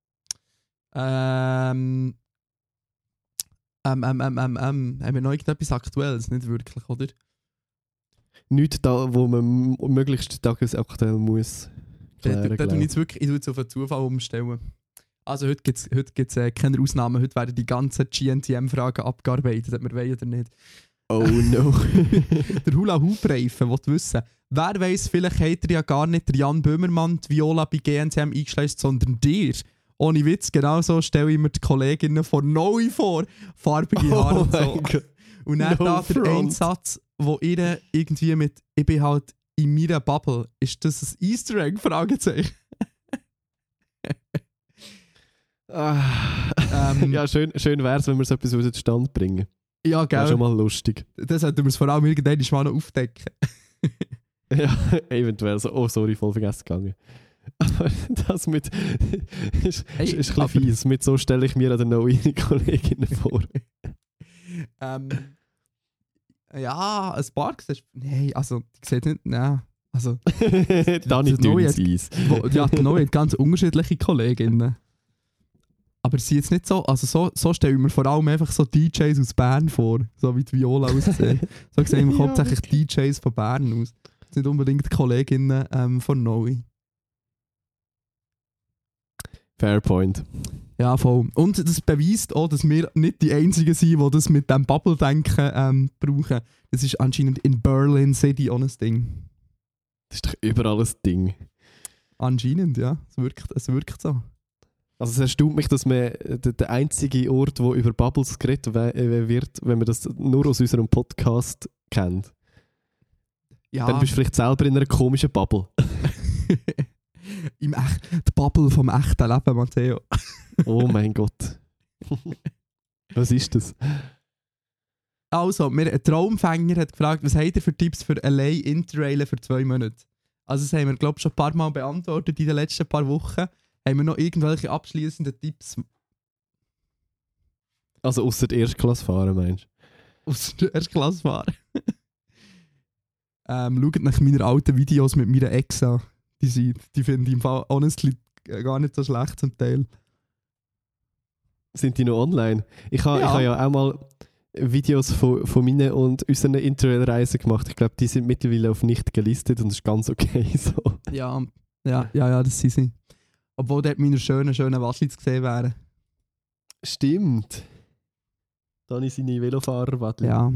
Ähm. Ähm, ähm, ähm, ähm, ähm. Haben wir noch irgendetwas Aktuelles? Nicht wirklich, oder? Nichts da, wo man m- möglichst tagesaktuell muss Da, klären, da, da tue ich glaub. jetzt wirklich, ich tue jetzt auf einen Zufall umstellen. Also heute gibt es heute gibt's, äh, keine Ausnahmen, heute werden die ganzen G N T M-Fragen abgearbeitet, ob wir wollen oder nicht. Oh no. Der Hula-Hoop-Reifen, will wissen, wer weiss, vielleicht hat er ja gar nicht der Jan Böhmermann die Viola bei G N T M eingeschleust, sondern dir. Ohne Witz, genau so stelle ich mir die Kolleginnen von Neu vor, farbige Haare Oh und so. mein Gott. Und dann No da der front. Einsatz, wo ihr irgendwie mit «Ich bin halt in meiner Bubble», ist das ein Easter Egg? Fragezeichen. Ah. Ähm, Ja, schön, schön wäre es, wenn wir so etwas aus dem Stand bringen. Ja, Wäre gell. schon mal lustig. Das sollten wir es vor allem irgendwann mal noch aufdecken. Ja, eventuell so. Oh, sorry, voll vergessen gegangen. Aber das mit. ist, Hey, ist, ist ein bisschen aber- fies. Mit so stelle ich mir dann neue Kolleginnen vor. ähm, ja, ein paar siehst du. Nein, also, die sieht nicht. Nein. Also, Dani das Neue dünnes Eis. wo, ja, die Neue hat ganz unterschiedliche Kolleginnen. Aber sie jetzt nicht so. Also, so, so stelle ich mir vor allem einfach so D Js aus Bern vor. So wie die Viola aussehen. So sehen wir Ja, hauptsächlich D Js von Bern aus. Das sind nicht unbedingt die Kolleginnen ähm, von Neu. Fair point. Ja, voll. Und das beweist auch, dass wir nicht die Einzigen sind, die das mit dem Bubble-Denken ähm, brauchen. Das ist anscheinend in Berlin City auch ein Ding. Das ist doch überall ein Ding. Anscheinend, ja. Es wirkt, es wirkt so. Also es erstaunt mich, dass man äh, der, der einzige Ort, wo über Bubbles geredet we- äh, wird, wenn man das nur aus unserem Podcast kennt. Ja, Dann bist du vielleicht selber in einer komischen Bubble. im echt, die Bubble vom echten Leben, Matteo. Oh mein Gott. Was ist das? Also, mir, ein Traumfänger hat gefragt, was habt ihr für Tipps für allein Interrailen für zwei Monate? Also das haben wir, glaube ich, schon ein paar Mal beantwortet in den letzten paar Wochen. Haben wir noch irgendwelche abschließenden Tipps Also ausser der Erstklasse fahren, meinst du? aus der Erstklasse fahren? ähm, schaut nach meinen alten Videos mit meiner Ex an. Die, sind, die finde ich im Fall honestly gar nicht so schlecht zum Teil. Sind die noch online? Ich habe Ja. ja. Ich ha ja auch mal Videos von, von meinen und unseren Interrail-Reisen gemacht. Ich glaube, die sind mittlerweile auf nicht gelistet und das ist ganz okay so. Ja, ja, ja, ja, das sind sie. Obwohl dort meine schönen, schönen Waschlis gesehen wären. Stimmt. Dann ist seine Velofahrer Ja.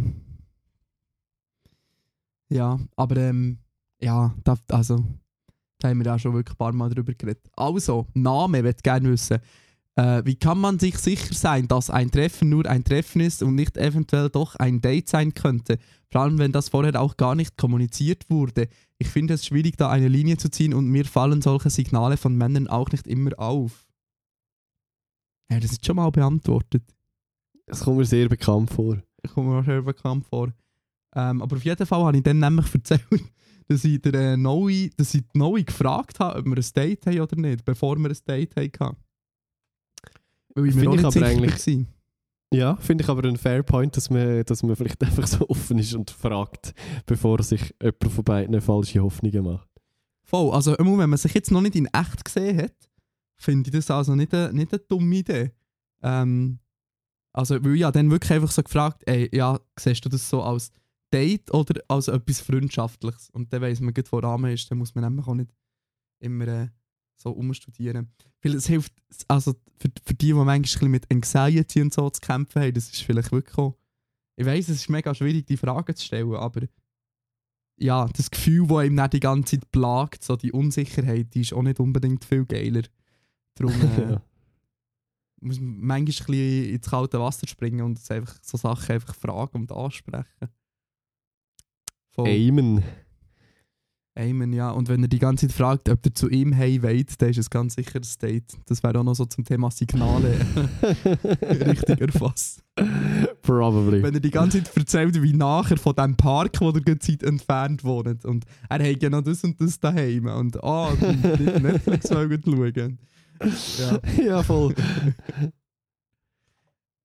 Ja, aber ähm, ja, da, also, da haben wir ja schon wirklich ein paar Mal drüber geredet. Also, Name, möchte ich gerne wissen. Äh, wie kann man sich sicher sein, dass ein Treffen nur ein Treffen ist und nicht eventuell doch ein Date sein könnte? Vor allem, wenn das vorher auch gar nicht kommuniziert wurde. Ich finde es schwierig, da eine Linie zu ziehen und mir fallen solche Signale von Männern auch nicht immer auf. Ja, das ist schon mal beantwortet. Das kommt mir sehr bekannt vor. Ich komme mir auch sehr bekannt vor. Ähm, aber auf jeden Fall habe ich dann nämlich erzählt, dass ich, der, äh, Noe, dass ich die Noe gefragt habe, ob wir ein Date haben oder nicht, bevor wir ein Date hatten. Weil ich mir Finde auch ich nicht aber sicher eigentlich- war. Ja, finde ich aber ein fair point, dass man, dass man vielleicht einfach so offen ist und fragt, bevor sich jemand von beiden falsche Hoffnungen macht. Voll, also immer wenn man sich jetzt noch nicht in echt gesehen hat, finde ich das also nicht eine, nicht eine dumme Idee. Ähm, also, weil ich habe dann wirklich einfach so gefragt, ey, ja, siehst du das so als Date oder als etwas Freundschaftliches? Und dann weiss man gut, wo Rahmen ist, dann muss man nämlich auch nicht immer äh, so umstudieren. Weil es hilft, also für, für die, die manchmal ein bisschen mit Anxiety und so zu kämpfen haben, das ist vielleicht wirklich auch, ich weiss, es ist mega schwierig, die Fragen zu stellen, aber ja, das Gefühl, das ihm nicht die ganze Zeit plagt, so die Unsicherheit, die ist auch nicht unbedingt viel geiler. Darum äh, Ja. muss man manchmal ein bisschen ins kalte Wasser springen und einfach so Sachen einfach fragen und ansprechen. Voll. Amen. Amen, ja. Und wenn er die ganze Zeit fragt, ob er zu ihm hey wollt, dann ist es ganz sicher ein Date. Das wäre auch noch so zum Thema Signale richtig erfasst. Probably. Wenn er die ganze Zeit erzählt, wie nachher von dem Park, wo er gerade Zeit entfernt wohnt. Und er hat ja noch das und das daheim. Und ah, oh, Netflix wollen schauen. Ja. Ja, voll.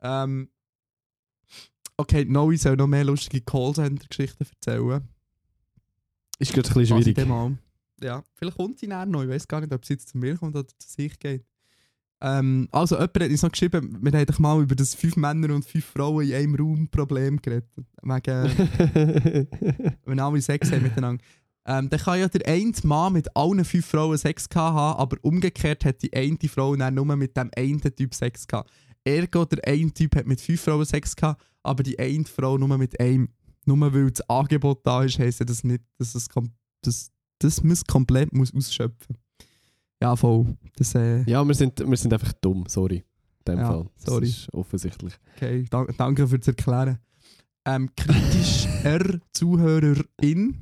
Ähm, okay, Noe soll noch mehr lustige Callcenter-Geschichten erzählen. Ist gerade ein bisschen Was ich schwierig. dann mal- Ja, vielleicht kommt sie näher noch. Ich weiß gar nicht, ob sie jetzt zu mir kommt oder zu sich geht. Ähm, also, jemand hat uns noch geschrieben, wir haben doch mal über das fünf Männer und fünf Frauen in einem Raum Problem geredet. Wegen, wenn alle Sex haben miteinander. Ähm, dann kann ja der eine Mann mit allen fünf Frauen Sex gehabt haben, aber umgekehrt hat die eine Frau dann nur mit dem einen Typ Sex gehabt. Ergo, der eine Typ hat mit fünf Frauen Sex gehabt, aber die eine Frau nur mit einem. Nur weil das Angebot da ist, heisst das nicht, dass es kom- das, das muss komplett muss ausschöpfen. Ja, voll. Das, äh, Ja, wir sind, wir sind einfach dumm, sorry. In dem Ja, Fall. Das sorry. ist offensichtlich. Okay, da- danke für das Erklären. Ähm, kritisch R Zuhörerin.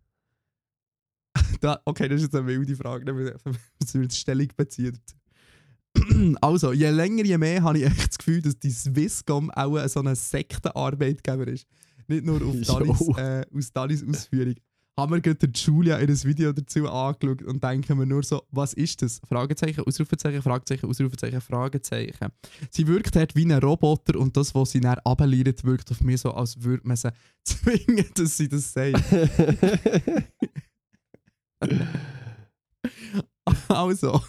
Da, okay, das ist jetzt eine wilde Frage, dass wir Stellung beziehen. Also, je länger, je mehr habe ich echt das Gefühl, dass die Swisscom auch so ein Sektenarbeitgeber ist. Nicht nur auf Danis, äh, aus Danis Ausführung. Haben wir gerade Julia in ein Video dazu angeschaut und denken wir nur so, was ist das? Fragezeichen, Ausrufezeichen, Fragezeichen, Ausrufezeichen, Fragezeichen. Sie wirkt halt wie ein Roboter und das, was sie dann runterleiert, wirkt auf mich so, als würde man sie zwingen, dass sie das sagt. Also,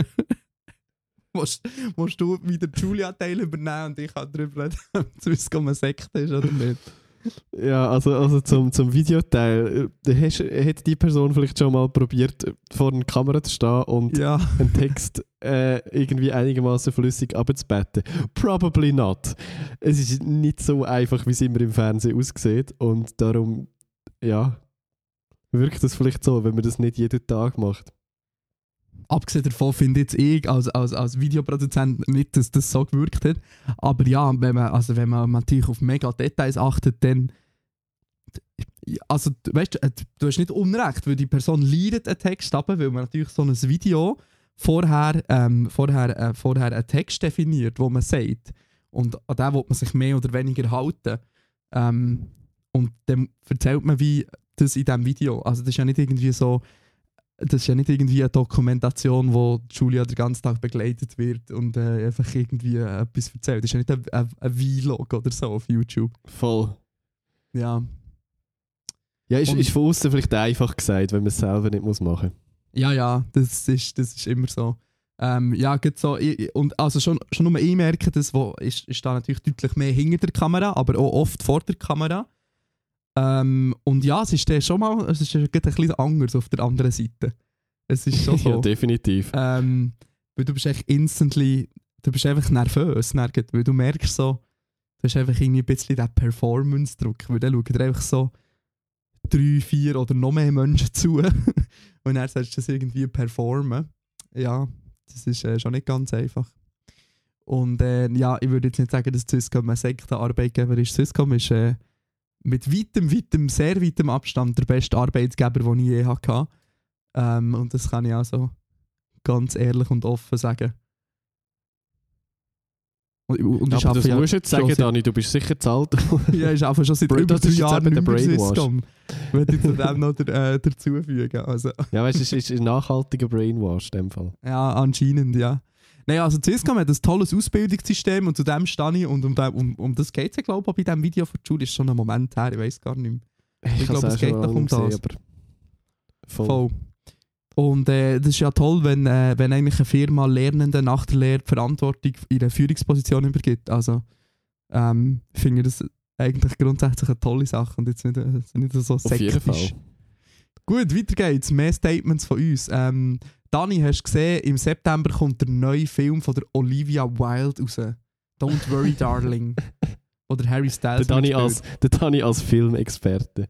musst, musst du wieder Julia-Teil übernehmen und ich kann darüber reden, ob Swisscom eine Sekte ist oder nicht. Ja, also, also zum, zum Videoteil. äh, Hast, hat die Person vielleicht schon mal probiert, vor einer Kamera zu stehen und Ja. einen Text äh, irgendwie einigermaßen flüssig abzubetten? Probably not. Es ist nicht so einfach, wie es immer im Fernsehen aussieht und darum, ja, wirkt es vielleicht so, wenn man das nicht jeden Tag macht. Abgesehen davon finde jetzt ich als, als, als Videoproduzent nicht, dass das so gewirkt hat. Aber ja, wenn man, also wenn man natürlich auf mega Details achtet, dann. Also, weißt du, du hast nicht Unrecht, weil die Person leidet einen Text ab, weil man natürlich so ein Video vorher, ähm, vorher, äh, vorher einen Text definiert, wo man sagt. Und an den will man sich mehr oder weniger halten. Ähm, und dann erzählt man, wie das in diesem Video. Also, das ist ja nicht irgendwie so. Das ist ja nicht irgendwie eine Dokumentation, wo Julia den ganzen Tag begleitet wird und äh, einfach irgendwie äh, etwas erzählt. Das ist ja nicht ein, ein, ein Vlog oder so auf YouTube. Voll. Ja. Ja, ist, Und- ist von außen vielleicht einfach gesagt, wenn man es selber nicht muss machen muss. Ja, ja, das ist, das ist immer so. Ähm, ja, geht so. Ich, und also schon, schon nur ich merke, das wo, ist, ist da natürlich deutlich mehr hinter der Kamera, aber auch oft vor der Kamera. Ähm, und ja, es ist dann schon mal, es ist gerade ein bisschen anders auf der anderen Seite. Es ist schon so. Ja, definitiv. Ähm, weil du bist echt instantly, du bist einfach nervös, dann, weil du merkst so, du hast einfach irgendwie ein bisschen den Performance-Druck, weil dann schauen dir einfach so drei, vier oder noch mehr Menschen zu und dann sollst du das irgendwie performen. Ja, das ist äh, schon nicht ganz einfach. Und äh, ja, ich würde jetzt nicht sagen, dass Swisscom ein Sektenarbeitgeber ist. Swisscom ist äh, mit weitem, weitem, sehr weitem Abstand der beste Arbeitgeber, den ich je hatte. Ähm, und das kann ich also ganz ehrlich und offen sagen. Und, und ich Aber das arbeite ja musst du jetzt sagen, schon seit- Dani, du bist sicher zahlt. Ja, ich arbeite schon seit Bro, über das drei ist jetzt Jahren eben der nicht mehr Brainwash. Swisscom. Würde ich zu dem noch der, äh, dazufügen. Also, Ja, weißt du, es ist ein nachhaltiger Brainwash in dem Fall. ja, anscheinend, ja. Nein, also Swisscom hat ein tolles Ausbildungssystem und zu dem stehe ich und um, dem- um, um das geht es ja, glaube ich, auch bei diesem Video von Julie. Ist schon ein Moment her, ich weiß gar nicht mehr. Ich hab's glaube, es auch geht schon doch um lange gesehen, das. aber voll. Voll. Und äh, das ist ja toll, wenn, äh, wenn eigentlich eine Firma Lernenden nach der Lehre die Verantwortung in eine Führungsposition übergibt. Also ähm, finde ich das eigentlich grundsätzlich eine tolle Sache und jetzt nicht, äh, nicht so Auf jeden sektisch. Fall. Gut, weiter geht's. Mehr Statements von uns. Ähm, Dani, hast du gesehen, im September kommt der neue Film von der Olivia Wilde raus. Don't Worry Darling. Oder Harry Der Styles. Dani, mitspielt. als, der Dani als Filmexperte.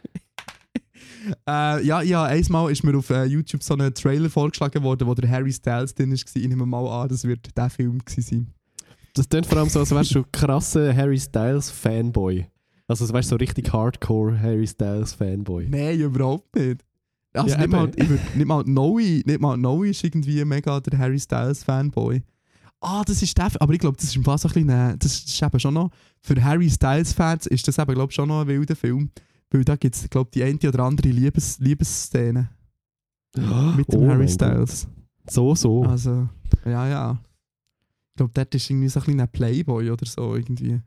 Äh, ja, ja, einmal ist mir auf äh, YouTube so ein Trailer vorgeschlagen worden, wo der Harry Styles drin war. Ich nehme mal an, das wird der Film gewesen sein. Das klingt vor allem so, als wärst du ein krasser Harry Styles Fanboy. Also als wärst du so richtig Hardcore Harry Styles Fanboy. Nein, überhaupt nicht. Also Ja, nicht, mal, eben. ich würd, nicht mal Noe, nicht mal Noe ist irgendwie mega der Harry Styles Fanboy. Ah, das ist der, aber ich glaube, das ist im Fall so ein bisschen, äh, das ist eben schon noch, für Harry Styles Fans ist das eben, glaube ich, schon noch ein wilder Film. Weil da gibt es, glaube ich, die eine oder andere Liebes, Liebesszene mit dem Oh Harry mein Styles. Gott. So, so. Also, ja, ja. Ich glaube, dort ist irgendwie so ein kleiner Playboy oder so irgendwie.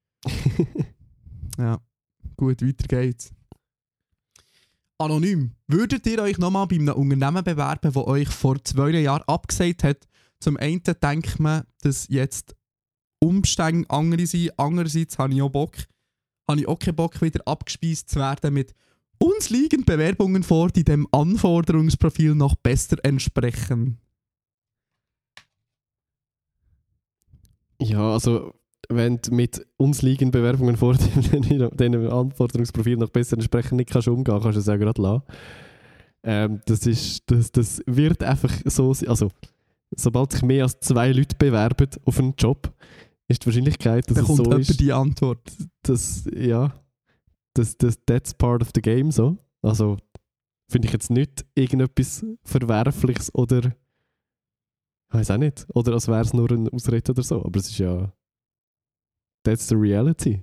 Ja, gut, weiter geht's. Anonym. Würdet ihr euch nochmal bei einem Unternehmen bewerben, das euch vor zwei Jahren abgesagt hat? Zum einen denkt man, dass jetzt Umstände andere sind. Andererseits habe ich auch Bock, habe ich auch keinen Bock, wieder abgespeist zu werden mit uns liegen Bewerbungen vor, die dem Anforderungsprofil noch besser entsprechen. Ja, also wenn du mit uns liegenden Bewerbungen vor diesem Anforderungsprofil noch besser entsprechend nicht kannst umgehen, kannst du es ja gerade lassen. Ähm, das, ist, das, das wird einfach so sein. Also, sobald sich mehr als zwei Leute bewerben auf einen Job, ist die Wahrscheinlichkeit, dass da es kommt so ist, die Antwort. dass, ja, das, das, that's part of the game so. Also, finde ich jetzt nicht irgendetwas Verwerfliches oder ich weiß auch nicht. Oder als wäre es nur ein Ausrede oder so. Aber es ist ja that's the reality.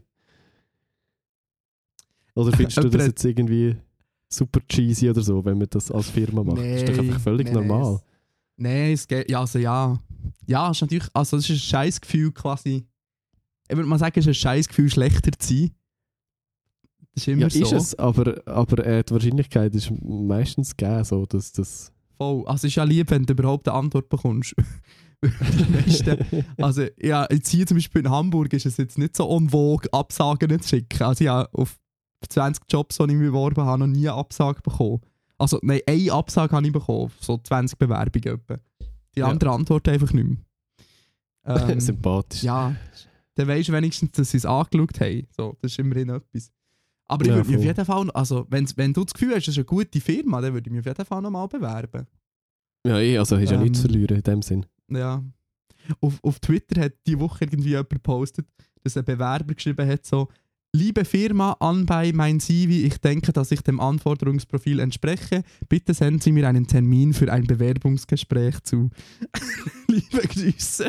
Oder findest du das jetzt irgendwie super cheesy oder so, wenn man das als Firma macht? Nee, das ist doch einfach völlig nee, normal. Nein, es geht. Ja, also ja. Ja, es ist natürlich. Also, es ist ein Scheißgefühl quasi. Ich würde mal sagen, es ist ein Scheißgefühl, schlechter zu sein. Das ist immer Ja, so. ist es, aber, aber äh, die Wahrscheinlichkeit ist meistens gegeben, so, dass das. Voll. Also, es ist ja lieb, wenn du überhaupt eine Antwort bekommst. Die meisten, also, ja, jetzt hier zum Beispiel in Hamburg ist es jetzt nicht so en vogue, Absagen zu schicken. Also, ja, auf zwanzig Jobs, die ich mich beworben habe, noch nie eine Absage bekommen. Also, nein, eine Absage habe ich bekommen, so zwanzig Bewerbungen etwa. Die Ja. andere Antwort einfach nicht mehr. Ähm, Sympathisch. ja, dann weisst du wenigstens, dass sie es angeschaut haben. So, das ist immerhin etwas. Aber ich Ja, würde mich auf voll. jeden Fall, also wenn, wenn du das Gefühl hast, das ist eine gute Firma, dann würde ich mich auf jeden Fall nochmal bewerben. Ja, eh, also hast du ja nichts zu Ähm, verlieren in dem Sinn. Ja. Auf, auf Twitter hat diese Woche irgendwie jemand gepostet, dass ein Bewerber geschrieben hat, so liebe Firma, anbei mein C V, ich denke, dass ich dem Anforderungsprofil entspreche. Bitte senden Sie mir einen Termin für ein Bewerbungsgespräch zu. Liebe Grüße.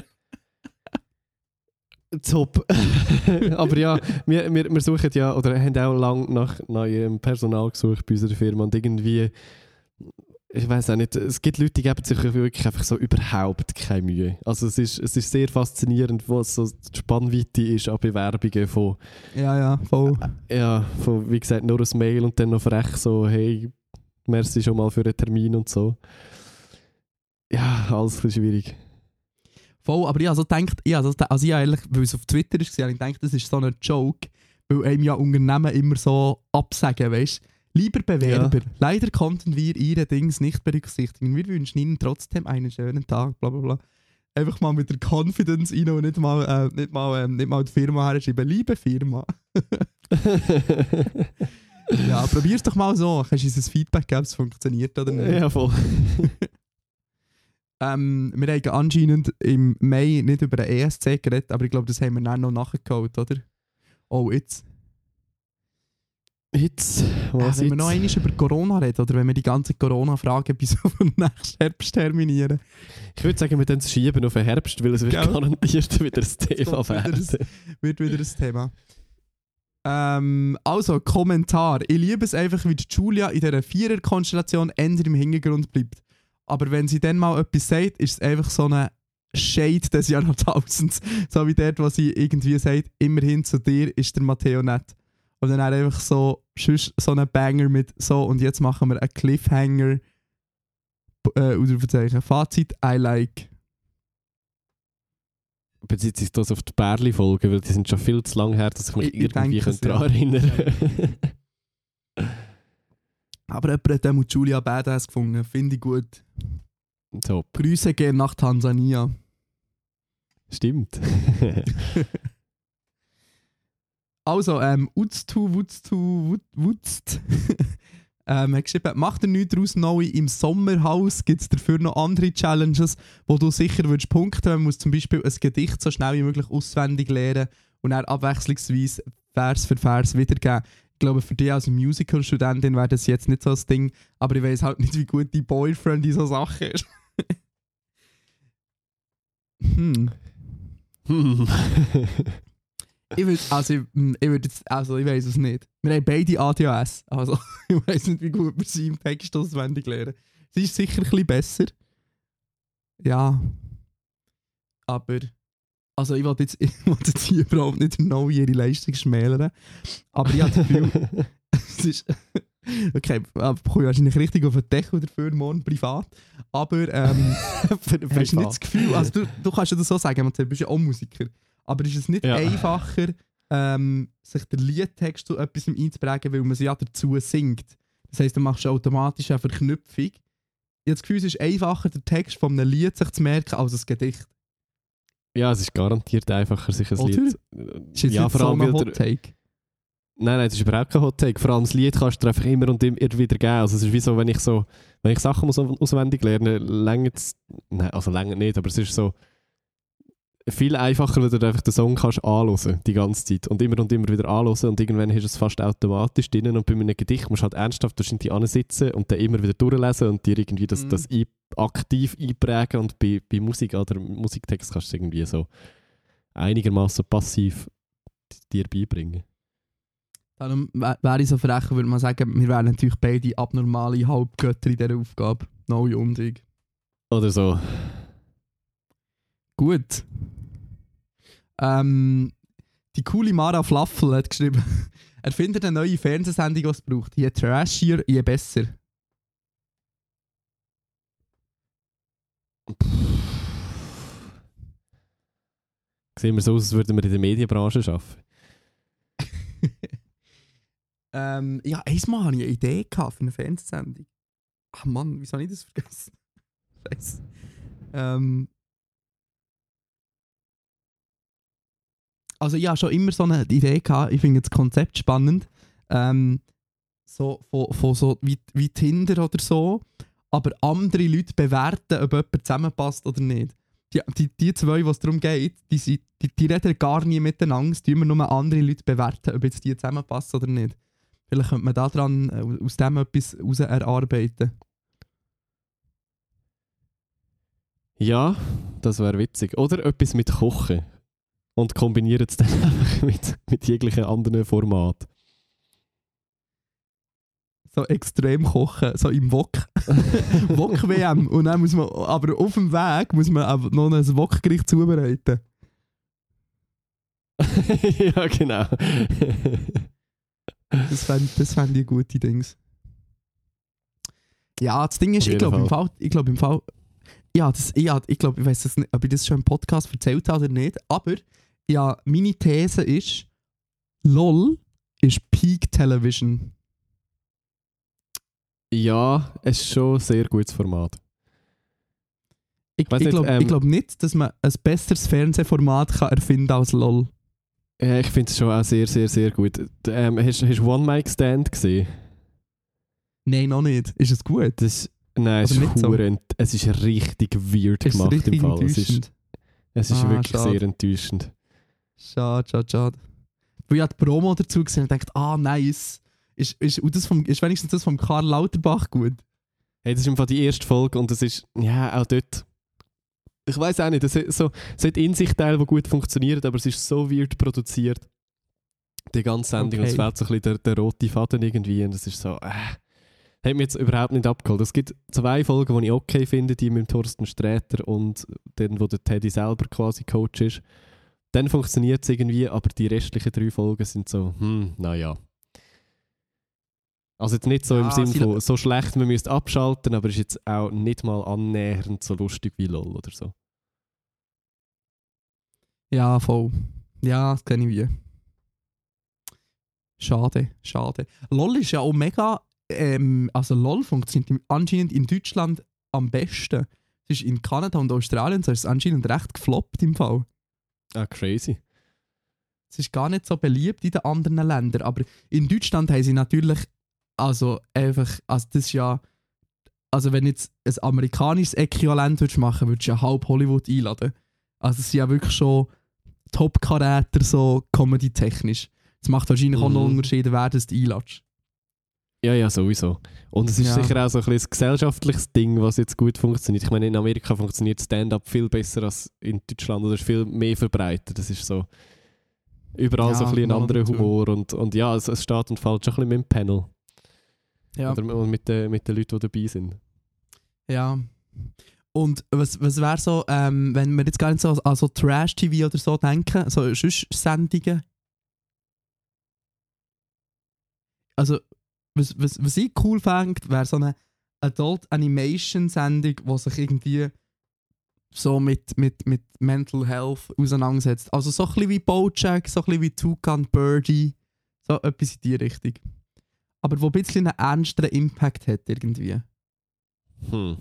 Top. Aber ja, wir, wir, wir suchen ja, oder haben auch lange nach neuem Personal gesucht bei unserer Firma und irgendwie, ich weiß auch nicht, es gibt Leute, die geben sich wirklich einfach so überhaupt keine Mühe. Also es ist, es ist sehr faszinierend, was so die Spannweite ist an Bewerbungen von, Ja, ja, voll. ja, von, wie gesagt, nur ein Mail und dann noch frech so, hey, merci schon mal für einen Termin und so. Ja, alles ein bisschen schwierig. Voll, aber ich habe so gedacht, ich habe so, also ich habe ehrlich, weil es auf Twitter ist, habe ich gedacht, das ist so ein Joke, weil einem ja Unternehmen immer so absagen, weißt du. Lieber Bewerber, Ja. leider konnten wir Ihre Dings nicht berücksichtigen. Wir wünschen Ihnen trotzdem einen schönen Tag, bla bla bla. Einfach mal mit der Confidence rein und nicht mal, äh, nicht mal, ähm, nicht mal die Firma herschreiben. Liebe Firma. Ja, probier's doch mal so. Kannst du uns ein Feedback geben, ob es funktioniert oder nicht? Ja, voll. Ähm, wir haben anscheinend im Mai nicht über den E S C geredet, aber ich glaube, das haben wir dann noch nachgeholt, oder? Oh, jetzt. Jetzt, was äh, wenn wir jetzt? noch einmal über Corona reden, oder wenn wir die ganzen Corona-Fragen bis auf den nächsten Herbst terminieren. Ich würde sagen, wir dann es schieben auf den Herbst, weil es wird Gell? garantiert wieder das Thema Kommt wieder werden. das- Wird wieder ein Thema. Ähm, also, Kommentar. Ich liebe es einfach, wie die Julia in dieser Vierer-Konstellation eher im Hintergrund bleibt. Aber wenn sie dann mal etwas sagt, ist es einfach so eine Shade des Jahrtausends. So wie dort, wo sie irgendwie sagt, immerhin zu dir ist der Matteo nett. Und dann einfach so, sonst so einen Banger mit so und jetzt machen wir einen Cliffhanger. Äh, Ausrufezeichen. Fazit, I like. Bezieht sich das auf die Bärli-Folgen, weil die sind schon viel zu lang her, dass ich mich Ich- ich irgendwie denke es, daran ja. erinnern Aber jemand hat dann Julia Badass gefunden. Finde ich gut. Top. Grüße gehen nach Tansania. Stimmt. Also, ähm, Uztu, Wuztu, Wut- Wutzt. ähm, hat geschrieben, macht er nichts daraus, neu im Sommerhaus gibt es dafür noch andere Challenges, wo du sicher würdest punkten. Man muss zum Beispiel ein Gedicht so schnell wie möglich auswendig lernen und dann abwechslungsweise Vers für Vers wiedergeben. Ich glaube, für dich als Musical-Studentin wäre das jetzt nicht so das Ding, aber ich weiß halt nicht, wie gut die Boyfriend in so Sachen ist. hm. Hm. Ich würde, also, ich, ich würde jetzt, also ich weiß es nicht. Wir haben beide A D H S, also ich weiß nicht, wie gut wir sie im Text auswendig lernen. Sie ist sicher ein bisschen besser. Ja. Aber Also ich wollte jetzt, ich wollte jetzt hier überhaupt nicht genau ihre Leistung schmälern. Aber ich habe das Gefühl, es ist... Okay, ich bekomme wahrscheinlich richtig auf den Deckel dafür, morgen privat. Aber ähm, hast du nicht das Gefühl, also du, du kannst ja das so sagen, du bist ja auch Musiker. Aber ist es nicht ja. einfacher, ähm, sich den Liedtext zu etwas einzuprägen, weil man es ja dazu singt? Das heisst, du machst automatisch eine Verknüpfung. Ich habe das Gefühl, es ist einfacher, den Text von einem Lied sich zu merken, als ein Gedicht. Ja, es ist garantiert einfacher, sich ein Oder? Lied... Ist jetzt ja, nicht vor so allem ein Hot-Take? Nein, nein, das ist überhaupt kein Hot-Take. Vor allem das Lied kannst du dir einfach immer und immer wieder geben. Also es ist wie so, wenn ich so, wenn ich Sachen muss auswendig lerne, länger es, nein, also länger nicht, aber es ist so viel einfacher, wenn du einfach den Song kannst anhören, die ganze Zeit und immer und immer wieder anhören und irgendwann hast du es fast automatisch drin und bei einem Gedicht musst du halt ernsthaft wahrscheinlich ansitzen und dann immer wieder durchlesen und dir irgendwie das, mhm. das ein, aktiv einprägen und bei, bei Musik oder Musiktext kannst du es irgendwie so einigermaßen passiv dir beibringen. Dann wäre ich so frech, würde man sagen, wir wären natürlich beide abnormale Halbgötter in dieser Aufgabe. Neue und ich. Oder so. Gut. Ähm, die coole Mara Flaffel hat geschrieben, erfindet eine neue Fernsehsendung, die es braucht. Je trashier, je besser. Sehen wir so aus, als würden wir in der Medienbranche arbeiten. ähm, ja, einmal hatte ich eine Idee für eine Fernsehsendung. Ach Mann, wieso habe ich das vergessen? Scheiße. Ähm, also ich hatte schon immer so eine Idee gehabt. Ich finde das Konzept spannend. Ähm, so, von, von so wie, wie Tinder oder so. Aber andere Leute bewerten, ob jemand zusammenpasst oder nicht. Die, die, die zwei, die es darum geht, die, die, die, die reden gar nie miteinander. Die immer nur andere Leute bewerten, ob jetzt die zusammenpassen oder nicht. Vielleicht könnte man daran aus dem etwas heraus erarbeiten. Ja, das wäre witzig. Oder etwas mit Kochen. Und kombinieren es dann einfach mit, mit jeglichen anderen Formaten. So extrem kochen, so im Wok. Wok-W M. Und dann muss man, aber auf dem Weg muss man noch ein Wok-Gericht zubereiten. Ja, genau. Das fände das fänd ich gute Dings. Ja, das Ding ist, ich glaube im Fall, ich glaube im Fall, ja, das, ja, ich glaube, ich weiß nicht, ob ich das schon im Podcast erzählt habe oder nicht, aber ja, meine These ist, LOL ist Peak Television. Ja, es ist schon ein sehr gutes Format. Ich, ich glaube ähm, glaub nicht, dass man ein besseres Fernsehformat kann erfinden als LOL. Ja, ich finde es schon auch sehr, sehr, sehr gut. Ähm, hast du One Mic Stand gesehen? Nein, noch nicht. Ist es gut? Das, nein, es ist, so. es ist richtig weird ist gemacht richtig im Fall. Es ist, es ist ah, wirklich schade. Sehr enttäuschend. Schade, schade, schade. Weil ich habe die Promo dazu gesehen und dachte, ah, nice. Ist, ist, das vom, ist wenigstens das von Karl Lauterbach gut? Hey, das ist einfach die erste Folge und das ist, ja, auch dort. Ich weiß auch nicht, es hat, so, es hat in sich Teile, die gut funktionieren, aber es ist so weird produziert. Die ganze Sendung, okay. Und es fehlt so ein bisschen der, der rote Faden irgendwie und es ist so, äh, hat mich jetzt überhaupt nicht abgeholt. Es gibt zwei Folgen, die ich okay finde, die mit Thorsten Sträter und den, wo der Teddy selber quasi Coach ist. Dann funktioniert es irgendwie, aber die restlichen drei Folgen sind so, hm, naja. Also jetzt nicht so ja, im Sinne von so schlecht, man müsste abschalten, aber ist jetzt auch nicht mal annähernd so lustig wie LOL oder so. Ja, voll. Ja, das kenne ich wie. Schade, schade. LOL ist ja auch mega, ähm, also LOL funktioniert anscheinend in Deutschland am besten. Es ist in Kanada und Australien, so ist es anscheinend recht gefloppt im Fall. Ah, crazy. Es ist gar nicht so beliebt in den anderen Ländern, aber in Deutschland haben sie natürlich Also einfach, also das ist ja, also wenn du jetzt ein amerikanisches Äquivalent würdest machen, würdest du ja halb Hollywood einladen. Also es sind ja wirklich schon Top-Charakter, so comedy-technisch. Es macht wahrscheinlich mhm. auch noch Unterschiede, wer das einlädst. Ja, ja, sowieso. Und es ist ja. sicher auch so ein, ein gesellschaftliches Ding, was jetzt gut funktioniert. Ich meine, in Amerika funktioniert Stand-up viel besser als in Deutschland oder ist viel mehr verbreitet. Das ist so überall ja, so ein bisschen ein anderer Humor und, und ja, es, es steht und fällt schon ein bisschen mit dem Panel. Ja. Oder mit den, mit den Leuten, die dabei sind. Ja. Und was, was wäre so, ähm, wenn wir jetzt gar nicht so an so Trash-T V oder so denken, so sonst Sendungen? Also, was, was, was ich cool fände, wäre so eine Adult-Animation-Sendung, die sich irgendwie so mit, mit, mit Mental Health auseinandersetzt. Also so ein bisschen wie BoJack, so ein bisschen wie Toucan Birdie, so etwas in die Richtung. Aber wo ein bisschen einen ernsteren Impact hat irgendwie. Hm.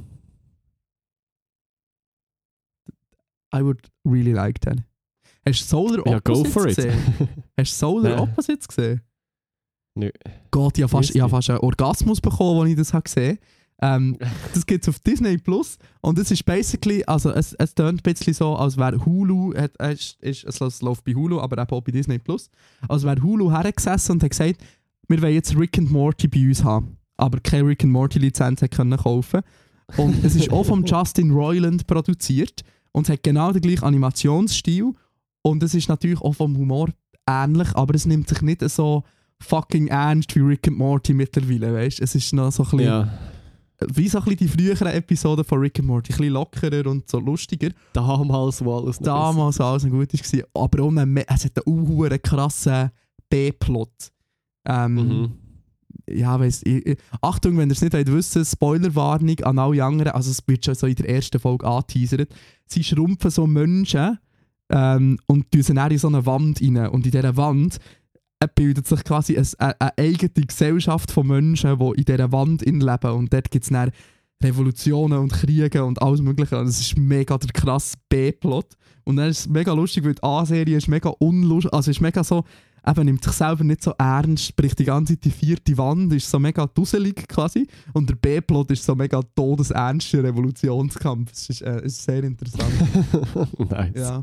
I would really like that. Hast du Solar Ja, go Opposites for it. gesehen? Hast du Solar Nein. Opposites gesehen? Nö. Gott, ich habe fast, Wisst ich hab ihr? fast einen Orgasmus bekommen, als ich das habe gesehen habe. Ähm, das gibt es auf Disney Plus und es ist basically, also es, es tönt ein bisschen so, als wäre Hulu, hat, ist, ist, es läuft bei Hulu, aber eben auch bei Disney Plus, als wäre Hulu hergesessen und hat gesagt, wir wollen jetzt Rick and Morty bei uns haben, aber keine Rick and Morty Lizenz hat können kaufen. Und es ist auch von Justin Roiland produziert und hat genau den gleichen Animationsstil und es ist natürlich auch vom Humor ähnlich, aber es nimmt sich nicht so fucking ernst wie Rick and Morty mittlerweile, weißt? Es ist noch so ein bisschen, Ja, wie so ein bisschen die früheren Episoden von Rick and Morty, ein bisschen lockerer und so lustiger. damals war alles noch Damals alles noch gut war, aber auch einen, es hat einen unhuren krassen B-Plot. Ähm, besser. Mhm. Ja, weiss, ich, ich, Achtung, wenn ihr es nicht wollt wissen, Spoilerwarnung an alle anderen, also es wird schon so in der ersten Folge angeteasert, sie schrumpfen so Menschen ähm, und tun sie dann in so eine Wand rein und in dieser Wand äh, bildet sich quasi eine, eine, eine eigene Gesellschaft von Menschen, die in dieser Wand leben und dort gibt es dann Revolutionen und Kriege und alles mögliche und es ist mega der krasse B-Plot und dann ist es mega lustig, weil die A-Serie ist mega unlustig, also ist mega so, eben nimmt sich selber nicht so ernst, spricht die ganze Zeit die vierte Wand, ist so mega dusselig quasi und der B-Plot ist so mega todesernster Revolutionskampf. Es ist, äh, ist sehr interessant. Nice. Ja.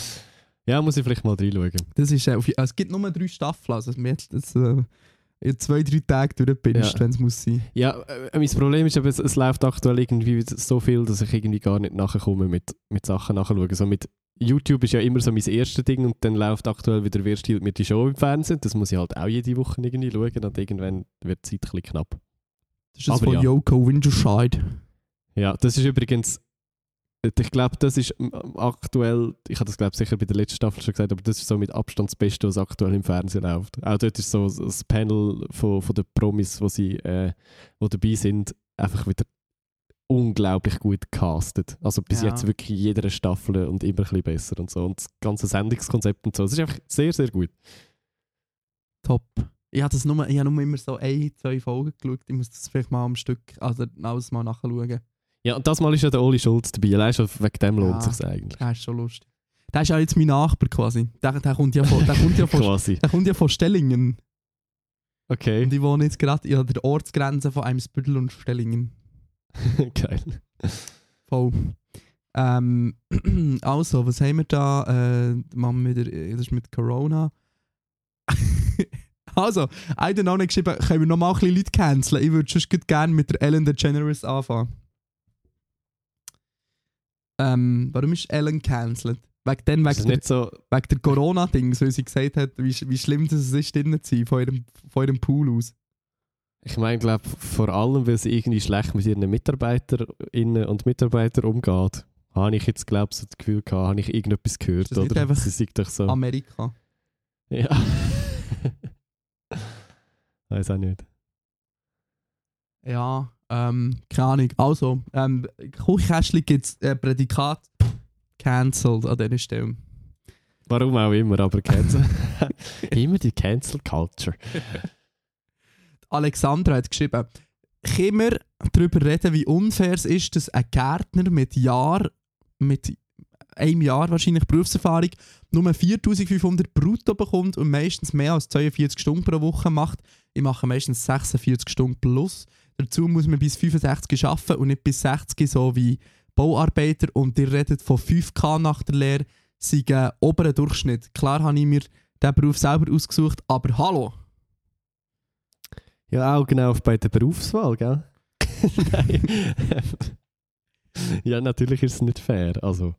Ja, muss ich vielleicht mal reinschauen. das ist, äh, auf, es gibt nur drei Staffeln, also wir jetzt das, äh, in zwei, drei Tage durchgepincht, Ja. wenn es muss sein. Ja, äh, mein Problem ist aber, es, es läuft aktuell irgendwie so viel, dass ich irgendwie gar nicht nachkomme mit, mit Sachen nachschauen. So mit YouTube ist ja immer so mein erstes Ding und dann läuft aktuell wieder «Wer stiehlt mir die Show» im Fernsehen. Das muss ich halt auch jede Woche irgendwie schauen und irgendwann wird die Zeit ein bisschen knapp. Das ist das Aber von ja. Yoko Winterscheid. Ja, das ist übrigens, ich glaube, das ist ähm, aktuell, ich habe das glaube ich sicher bei der letzten Staffel schon gesagt, aber das ist so mit Abstand das Beste, was aktuell im Fernsehen läuft. Auch dort ist so das Panel von, von den Promis, wo sie äh, wo dabei sind, einfach wieder unglaublich gut gecastet. Also bis Ja. jetzt wirklich in jeder Staffel und immer ein bisschen besser und so. Und das ganze Sendungskonzept und so, das ist einfach sehr, sehr gut. Top. Ich habe das nur, ich habe nur immer so ein, zwei Folgen geschaut. Ich muss das vielleicht mal am Stück, also alles mal nachschauen. Ja, und das Mal ist ja der Oli Schulz dabei. Allein schon wegen dem lohnt Ja. es sich eigentlich. Das ist schon lustig. Der ist ja jetzt mein Nachbar quasi. Der, der, kommt, ja von, der, kommt, ja von, Quasi. der kommt ja von Stellingen. Okay, Und ich wohne jetzt gerade an der Ortsgrenze von Eimsbüttel und Stellingen. geil. Voll. Ähm, also, was haben wir da? Äh, machen wir wieder, das ist mit Corona. Also, einer noch nicht geschrieben, können wir noch mal ein bisschen Leute canceln? Ich würde sonst gerne mit der Ellen DeGeneres anfangen. Ähm, warum ist Ellen cancelled? Wegen, dem, Ist es wegen, der, nicht so... wegen der Corona-Dings, weil sie gesagt hat, wie, wie schlimm das ist, drinnen zu sein, von ihrem, von ihrem Pool aus. Ich meine, glaube vor allem, weil sie irgendwie schlecht mit ihren Mitarbeiterinnen und Mitarbeitern umgeht. Habe ich jetzt, glaube ich, so das Gefühl gehabt, habe ich irgendetwas gehört, Ist das nicht oder? einfach Sie sagt doch so... Amerika. Ja. Weiß auch nicht. Ja, ähm, keine Ahnung. Also, ähm, Kuchkästchen gibt es äh, Prädikat cancelled an dieser Stelle. Warum auch immer, aber Cancel. Immer die Cancel Culture. Alexandra hat geschrieben, können wir darüber reden, wie unfair es ist, dass ein Gärtner mit Jahr, mit einem Jahr wahrscheinlich Berufserfahrung nur viertausendfünfhundert brutto bekommt und meistens mehr als zweiundvierzig Stunden pro Woche macht. Ich mache meistens sechsundvierzig Stunden plus. Dazu muss man bis fünfundsechzig arbeiten und nicht bis sechzig, so wie Bauarbeiter. Und ihr redet von fünf K nach der Lehre, sei ein oberer Durchschnitt. Klar habe ich mir diesen Beruf selber ausgesucht, aber hallo! Ja, auch genau bei der Berufswahl, gell? Nein. Ja, natürlich ist es nicht fair. Also,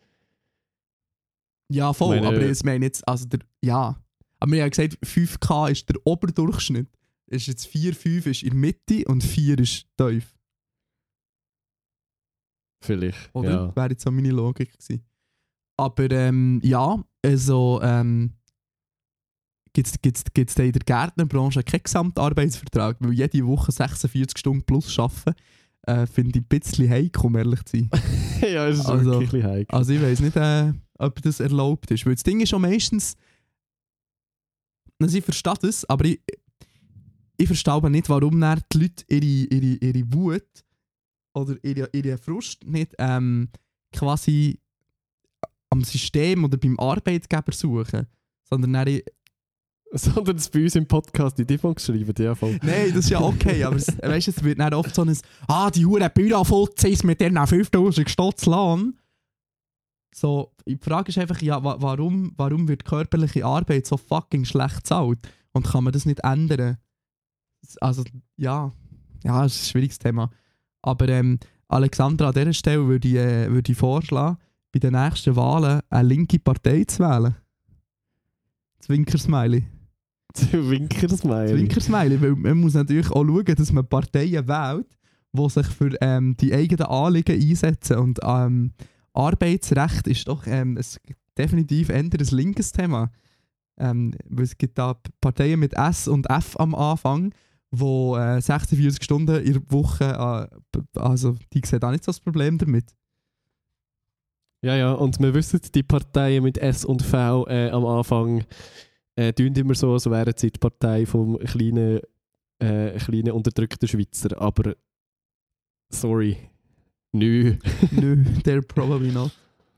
Ja, voll, meine- aber ich meine jetzt, also der, ja. Aber wir haben gesagt, fünf K ist der Oberdurchschnitt. Ist jetzt vier Komma fünf ist in der Mitte und vier ist tief. Vielleicht, Oder? ja. Wäre jetzt so meine Logik gewesen. Aber ähm, ja, also ähm, gibt es in der Gärtnerbranche keinen Gesamtarbeitsvertrag, weil jede Woche sechsundvierzig Stunden plus arbeiten, äh, finde ich ein bisschen heikel, um ehrlich zu sein. Ja, es ist Also- wirklich ein bisschen heikel. Also ich weiss nicht, äh, ob das erlaubt ist. Weil das Ding ist schon meistens, also ich verstehe das, aber ich, ich verstehe aber nicht, warum dann die Leute ihre, ihre, ihre Wut oder ihre, ihre Frust nicht ähm, quasi am System oder beim Arbeitgeber suchen, sondern dann i- Sondern es bei uns im Podcast in Diffunks schreiben, ja voll. Nein, das ist ja okay, aber es, weißt, es wird dann oft so ein «Ah, die hure Bürofuzis mit denen fünftausend Stutz Lohn». So, die Frage ist einfach, ja, wa warum, warum wird körperliche Arbeit so fucking schlecht bezahlt? Und kann man das nicht ändern? Also, ja, ja, das ist ein schwieriges Thema. Aber ähm, Alexandra, an dieser Stelle würde ich, äh, würde ich vorschlagen, bei den nächsten Wahlen eine linke Partei zu wählen. Zwinkersmiley. Winkersmiley. Zwinkersmiley, weil man muss natürlich auch schauen, dass man Parteien wählt, die sich für ähm, die eigenen Anliegen einsetzen. Und ähm, Arbeitsrecht ist doch ähm, ein, definitiv eher ein linkes Thema. Ähm, weil es gibt da Parteien mit S und F am Anfang, die äh, sechsundvierzig Stunden in der Woche, äh, also die sehen auch nicht so das Problem damit. Ja, ja, und wir wissen, die Parteien mit S und V äh, am Anfang äh, tun immer so, als wären sie die Partei vom kleinen, äh, kleinen unterdrückten Schweizer. Aber sorry, nö. Nö, they're probably not.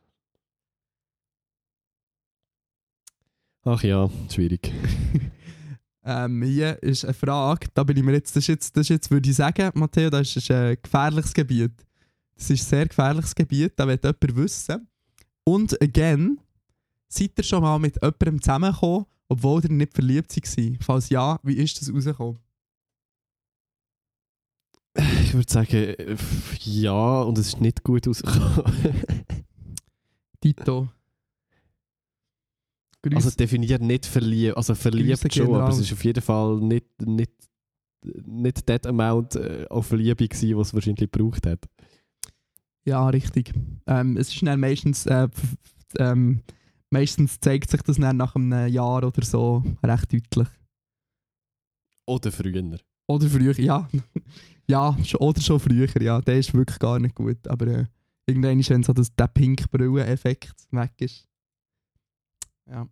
Ach ja, schwierig. Ähm, hier ist eine Frage, da bin ich mir jetzt, das ist jetzt, das ist jetzt würde ich sagen, Matteo, das ist ein gefährliches Gebiet. Das ist ein sehr gefährliches Gebiet, da wird jemand wissen. Und again, seid ihr schon mal mit jemandem zusammengekommen, obwohl ihr nicht verliebt war? Falls ja, wie ist das rausgekommen? Ich würde sagen, äh, ja, und es ist nicht gut rausgekommen. Tito. Grüß. Also definiert nicht verliebt, also verliebt Grüße schon, gehen aber es raus. ist auf jeden Fall nicht, nicht, nicht that amount äh, auf Liebe gewesen, was es wahrscheinlich gebraucht hat. Ja, richtig. Ähm, es ist dann meistens, äh, f- f- ähm, meistens zeigt sich das dann nach einem Jahr oder so recht deutlich. Oder früher. Oder früher, ja. ja, schon- oder schon früher, ja. Der ist wirklich gar nicht gut. Aber äh, irgendwann ist, wenn so das, der Pink-Brille-Effekt weg ist. Ja.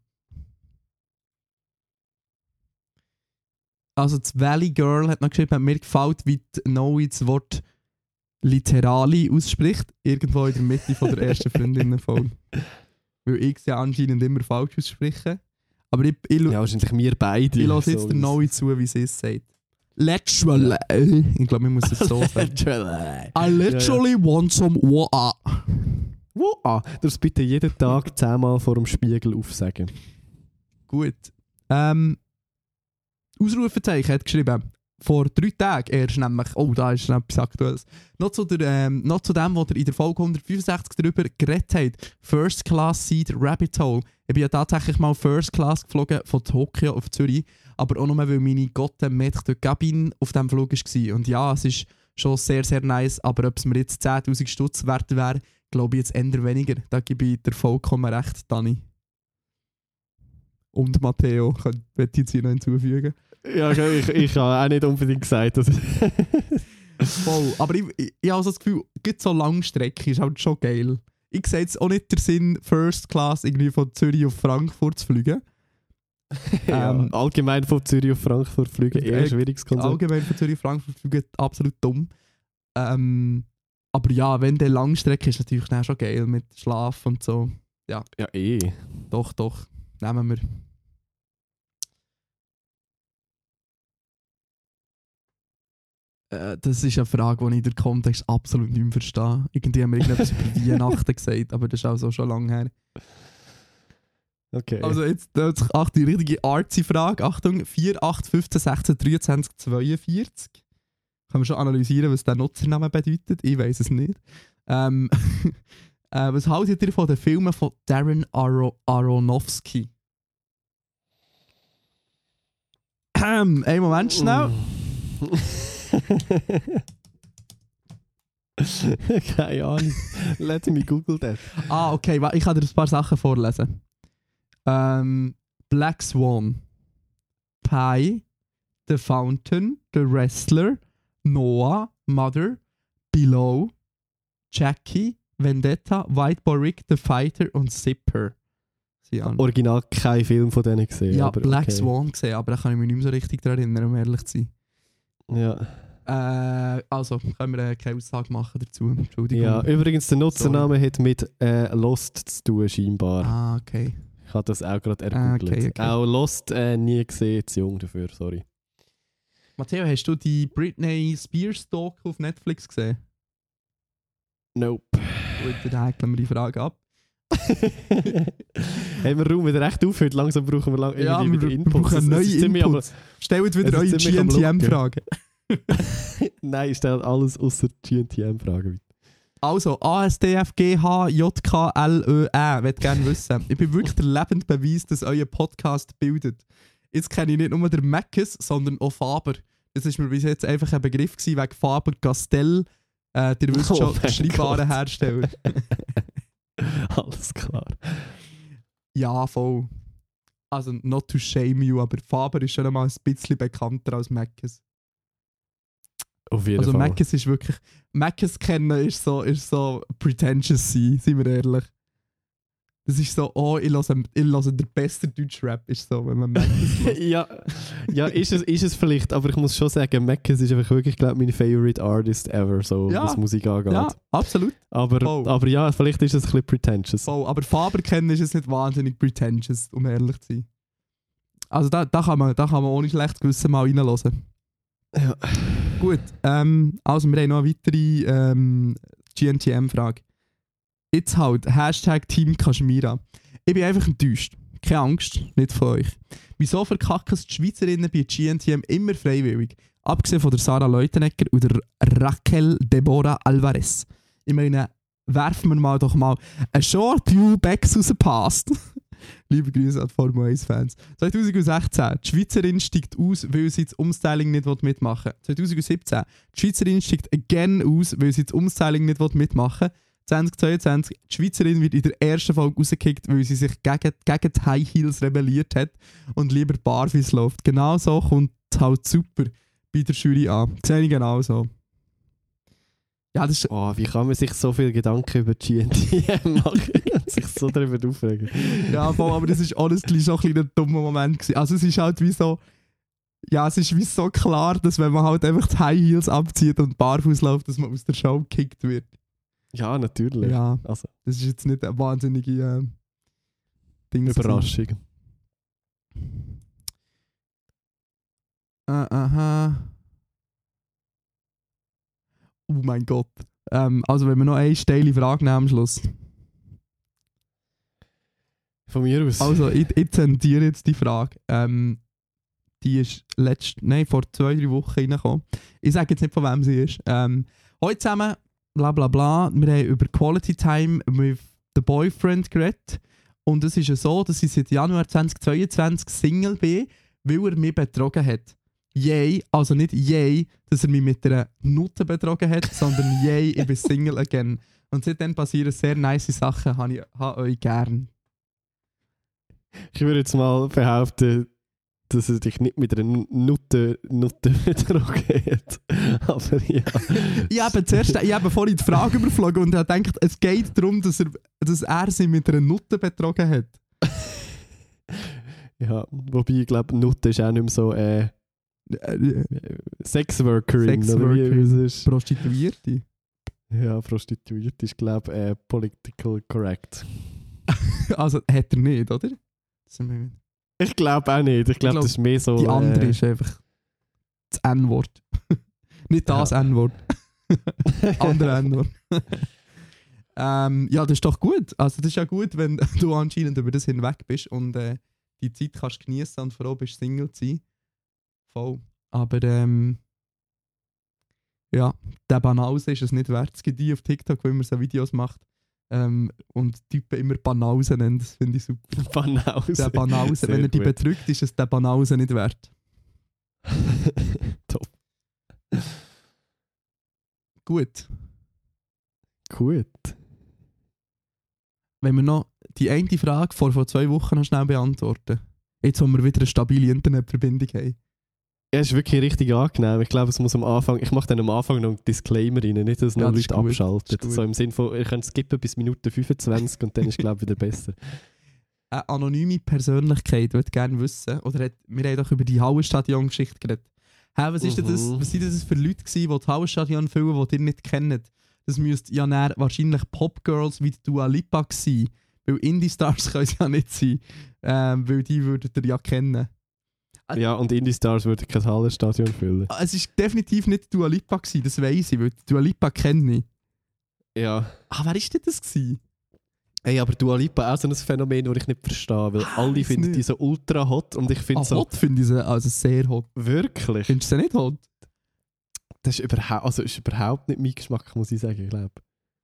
Also das Valley Girl hat noch geschrieben, mir gefällt, wie die Noe das Wort Literali ausspricht. Irgendwo in der Mitte von der ersten Freundinnenfolge. Weil ich es ja anscheinend immer falsch ausspreche. Aber ich, ich, Ja, wahrscheinlich wir beide. ich lasse jetzt so der wie es- Noe zu, wie sie es sagt. Literally. Ich glaube, ich muss es so sagen. I literally want some water. Wo? Ah, du darfst bitte jeden Tag zehnmal vor dem Spiegel aufsagen. Gut. Ähm, Ausrufezeichen hat geschrieben, vor drei Tagen erst nämlich, oh, da ist noch etwas Aktuelles, noch zu, der, ähm, noch zu dem, was ihr in der Folge hundertfünfundsechzig darüber geredet habt, First Class Seat Rabbit Hole. Ich bin ja tatsächlich mal First Class geflogen von Tokio auf Zürich, aber auch nur, weil meine Gotte Maître de Cabine auf diesem Flug war. Und ja, es ist schon sehr, sehr nice, aber ob es mir jetzt zehntausend Stutz wert wäre, glaube ich jetzt eher weniger. Da gebe ich dir vollkommen recht, Dani. Und Matteo, kann- möchte ich jetzt hier noch hinzufügen. Ja, ich, ich habe auch nicht unbedingt gesagt, dass... Voll. Aber ich, ich, ich habe so das Gefühl, gerade so Langstrecke ist halt schon geil. Ich sehe jetzt auch nicht den Sinn, First Class irgendwie von Zürich auf Frankfurt zu fliegen. ja, Ähm, allgemein von Zürich auf Frankfurt fliegen, eher äh, ein schwieriges Konzept. Allgemein von Zürich auf Frankfurt fliegen absolut dumm. Ähm, aber ja, wenn der Langstrecke ist, natürlich dann schon geil mit Schlaf und so. Ja, eh. Doch, doch. Nehmen wir. Äh, Das ist eine Frage, die ich den Kontext absolut nicht mehr verstehe. Irgendwie haben wir irgendetwas über Weihnachten gesagt, aber das ist auch so schon lange her. Okay. Also jetzt, jetzt ach, die richtige artsy Frage. Achtung, vier, acht, fünfzehn, sechzehn, dreiundzwanzig, zweiundvierzig. Können wir schon analysieren, was der Nutzername bedeutet? Ich weiß es nicht. Ähm, äh, was haltet ihr von den Filmen von Darren Aro Aronofsky? Ähm, einen Moment schnell. Keine Ahnung. Let me Google that. Ah, okay, wa- ich kann dir ein paar Sachen vorlesen. Ähm, Black Swan, Pi, The Fountain, The Wrestler, Noah, Mother, Below, Jackie, Vendetta, White Boy Rick, The Fighter und Zipper. Sie an. Original kein Film von denen gesehen. Ja, aber Black okay. Swan gesehen, aber da kann ich mich nicht mehr so richtig daran erinnern, um ehrlich zu sein. Ja. Äh, also, können wir äh, keine Aussage machen dazu. Entschuldigung. ja, übrigens, der Nutzername hat mit äh, Lost zu tun, scheinbar. Ah, okay. Ich habe das auch gerade Ah, ergoogelt. okay, okay. Auch Lost äh, nie gesehen, zu jung dafür, sorry. Matteo, hast du die Britney Spears Doku auf Netflix gesehen? Nope. Gut, dann häkeln wir die Frage ab. Haben wir Raum wieder recht aufhört, langsam brauchen wir lang Ja, irgendwie wir, wieder wir Inputs. brauchen Es- es neue ist ziemlich am- Inputs. Stellt wieder es eure ist ziemlich am G N T M-Fragen. Nein, ich stelle alles außer G N T M-Fragen. Also, A S D F G H J K L Ö E, ich möchte gerne wissen. Ich bin wirklich der lebende Beweis, dass euer Podcast bildet. Jetzt kenne ich nicht nur den Meckes, sondern auch Faber. Das war mir bis jetzt einfach ein Begriff gewesen, wegen Faber Castell. Äh, ihr wisst Oh schon, mein schreibbaren Gott. Hersteller. Alles klar. Ja, voll. Also, not to shame you, aber Faber ist schon einmal ein bisschen bekannter als Meckes. Auf jeden Also Fall. Meckes ist wirklich... Meckes kennen ist so, ist so pretentious sein, seien wir ehrlich. Das ist so, oh, ich höre, ich höre den besten Deutschrap, ist so, wenn man Meckes hört. ja, ja ist, es, ist es vielleicht, aber ich muss schon sagen, Meckes ist einfach wirklich, glaube ich, mein favorite artist ever, so Ja. was Musik angeht. Ja, absolut. Aber, Oh. aber ja, vielleicht ist es ein bisschen pretentious. Voll. Aber Faber kennen ist jetzt nicht wahnsinnig pretentious, um ehrlich zu sein. Also da, da, kann, man, da kann man ohne schlecht Gewissen mal reinhören. Ja. Gut, ähm, also wir haben noch eine weitere ähm, G N T M-Frage. Jetzt halt, Hashtag Team Kashmira. Ich bin einfach enttäuscht. Keine Angst, nicht von euch. Wieso verkacken es die Schweizerinnen bei G N T M immer freiwillig? Abgesehen von der Sarah Leutenegger und der Raquel Deborah Alvarez. Ich meine, werfen wir mal doch mal ein Short View Backs aus dem Past. Liebe Grüße an die Formel eins Fans. zwanzig sechzehn. Die Schweizerin steigt aus, weil sie das Umstyling nicht mitmachen will. zwanzig siebzehn. Die Schweizerin steigt again aus, weil sie das Umstyling nicht mitmachen will. zwanzig zweiundzwanzig. Die Schweizerin wird in der ersten Folge rausgekickt, weil sie sich gegen, gegen die High Heels rebelliert hat und lieber barfuß läuft. Genau so kommt es halt super bei der Jury an. Das sehe ich genau so. Ja, das ist... Oh, wie kann man sich so viel Gedanken über G N T M machen und sich so darüber aufregen? Ja, voll, aber das war honestly schon ein kleiner dummer Moment gewesen. Also es ist halt wie so... Ja, es ist wie so klar, dass wenn man halt einfach die High Heels abzieht und barfuß läuft, dass man aus der Show gekickt wird. Ja, natürlich. Ja, Also, das ist jetzt nicht eine wahnsinnige äh, Ding. Überraschung. Äh, aha. Oh mein Gott. Ähm, also wenn wir noch eine steile Frage nehmen am Schluss. Von mir aus. Also ich, ich zensiere jetzt die Frage. Ähm, die ist letzt, nein, vor zwei, drei Wochen reingekommen. Ich sage jetzt nicht, von wem sie ist. Ähm, heute zusammen, bla bla bla, wir haben über Quality Time with the Boyfriend geredet. Und es ist ja so, dass ich seit Januar zwanzig zweiundzwanzig Single bin, weil er mich betrogen hat. Yay, also nicht yay, dass er mich mit einer Nutte betrogen hat, sondern yay, ich bin Single again. Und seitdem passieren sehr nice Sachen, habe ich habe euch gern. Ich würde jetzt mal behaupten, dass er dich nicht mit einer Nutte, Nutte betrogen hat. Aber ja. Ich habe zuerst, ich habe vorhin die Frage überflogen und habe gedacht, es geht darum, dass er, dass er sie mit einer Nutte betrogen hat. Ja, wobei ich glaube, Nutte ist auch nicht mehr so äh, Äh, Sexworkerin. Sexworkerin. Oder wie es ist. Prostituierte. Ja, Prostituiert ist, glaube ich, äh, political correct. Also hat er nicht, oder? Das sind wir- Ich glaube auch nicht. Ich glaube, glaub, das ist mehr so. Die andere äh, ist einfach das N-Wort. Nicht das Ja. N-Wort. Andere N-Wort. ähm, ja, das ist doch gut. Also das ist ja gut, wenn du anscheinend über das hinweg bist und äh, die Zeit kannst genießen und froh bist, Single zu sein. Voll. Aber ähm, ja, der Banause ist es nicht wert. Es gibt die auf TikTok, wo immer so Videos macht ähm, und Typen immer Banause nennen. Das finde ich super. Banause. Der Banause, Sehr wenn er die gut. betrügt, ist es der Banause nicht wert. Top. Gut. Gut. Wenn wir noch die eine Frage vor, vor zwei Wochen noch schnell beantworten. Jetzt, wo wir wieder eine stabile Internetverbindung haben. Ja, es ist wirklich richtig angenehm. Ich glaube, es muss am Anfang, ich mache dann am Anfang noch einen Disclaimer rein, nicht, dass noch Ja, das ist Leute gut, abschalten. das ist So im Sinne von, ihr könnt skippen bis Minute fünfundzwanzig und dann ist glaube ich wieder besser. Eine anonyme Persönlichkeit würde gerne wissen, oder hat, wir haben doch über die Hallenstadion-Geschichte geredet. Hä, was, ist denn das, Mhm. was sind das für Leute gewesen, die das Hallenstadion füllen, die ihr nicht kennt? Das müsste ja näher wahrscheinlich Popgirls wie die Dua Lipa sein. Weil Indie-Stars können es ja nicht sein. Ähm, weil die würdet ihr ja kennen. Ja, und Indie Stars würde kein Hallenstadion füllen. Es war definitiv nicht Dua Lipa gewesen, das weiss ich, weil Dua Lipa kenne ich. Ja. Ah, wer war denn das gewesen? Ey, aber Dua Lipa auch so ein Phänomen, das ich nicht verstehe, weil alle weiss finden die nicht. so ultra hot und ich finde Ah, so... hot finde ich sie, also sehr hot. Wirklich? Findest du sie nicht hot? Das ist überhaupt, also ist überhaupt nicht mein Geschmack, muss ich sagen, ich glaube.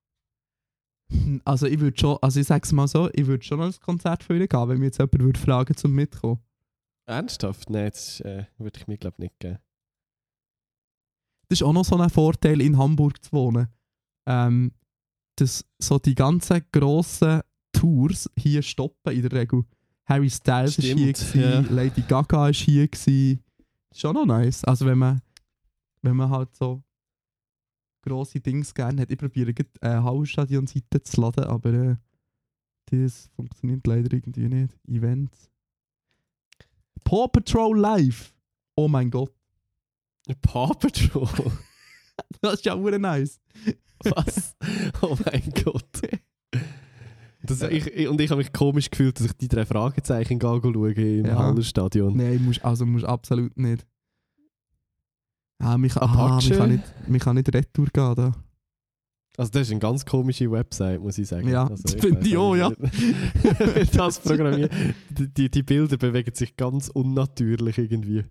Also ich würde schon, also ich sag's mal so, ich würde schon noch ins Konzert für ihn gehen, wenn mir jetzt jemand würde fragen zum Mitkommen. Ernsthaft? Nein, das äh, würde ich mir glaube ich nicht geben. Das ist auch noch so ein Vorteil, in Hamburg zu wohnen. Ähm, dass so die ganzen grossen Tours hier stoppen in der Regel. Harry Styles war hier, Stimmt, gewesen, ja. Lady Gaga war hier. Gewesen. Das ist schon noch nice. Also wenn man, wenn man halt so grosse Dings gerne hat. Ich probiere gerade eine Hallenstadion-Seite zu laden, aber äh, das funktioniert leider irgendwie nicht. Events. Paw Patrol Live! Oh mein Gott. Paw Patrol? Das ist ja auch nice. Was? Oh mein Gott. Das, ich, ich, und ich habe mich komisch gefühlt, dass ich die drei Fragezeichen gehe schaue im Ja. Hallenstadion. Nein, musst, also musst absolut nicht. Ah, mich, ah, Apache? mich kann nicht, mich kann nicht retour gehen da. Also das ist eine ganz komische Website, muss ich sagen. Ja, also, das finde weiss ich auch, ja. nicht. Das Programmieren. Die, die, die Bilder bewegen sich ganz unnatürlich irgendwie.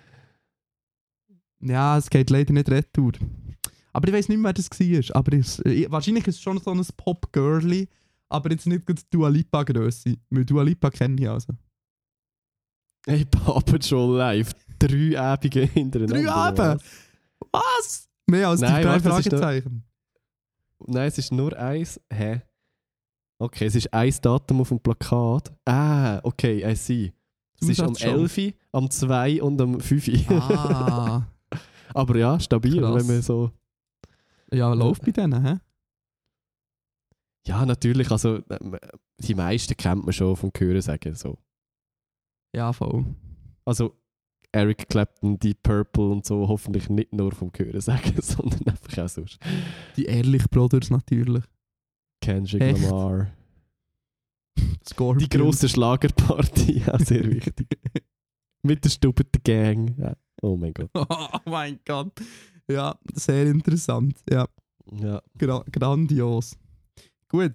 Ja, es geht leider nicht retour. Aber ich weiß nicht mehr, wer das war. Aber es, ich, wahrscheinlich ist es schon so ein Pop-Girly, aber jetzt nicht gerade Dua Lipa-Grösse. Weil Dua Lipa kenne ich also. Hey, Paw Patrol live. Drei Abende hintereinander. Drei Abende? Was? Mehr als die Nein, drei warte, das ist Fragezeichen. Nein, es ist nur eins. Hä? Okay, es ist ein Datum auf dem Plakat. Ah, okay, I see. Es ist am Zusatzshow. elf, am zwei und am fünf. Ah. Aber ja, stabil, Krass. wenn man so... Ja, läuft bei denen, hä? Ja, natürlich, also ähm, die meisten kennt man schon vom Hören sagen. So. Ja, voll. Also Eric Clapton, Deep Purple und so hoffentlich nicht nur vom Hören sagen, sondern einfach auch sonst. Die Ehrlich Brothers natürlich. Kendrick Echt? Lamar. Scorpion. Die grosse Schlagerparty, auch sehr wichtig. Mit der Stubberten Gang. Ja. Oh mein Gott. Oh mein Gott. Ja, sehr interessant. Ja, Ja, gra grandios. Gut.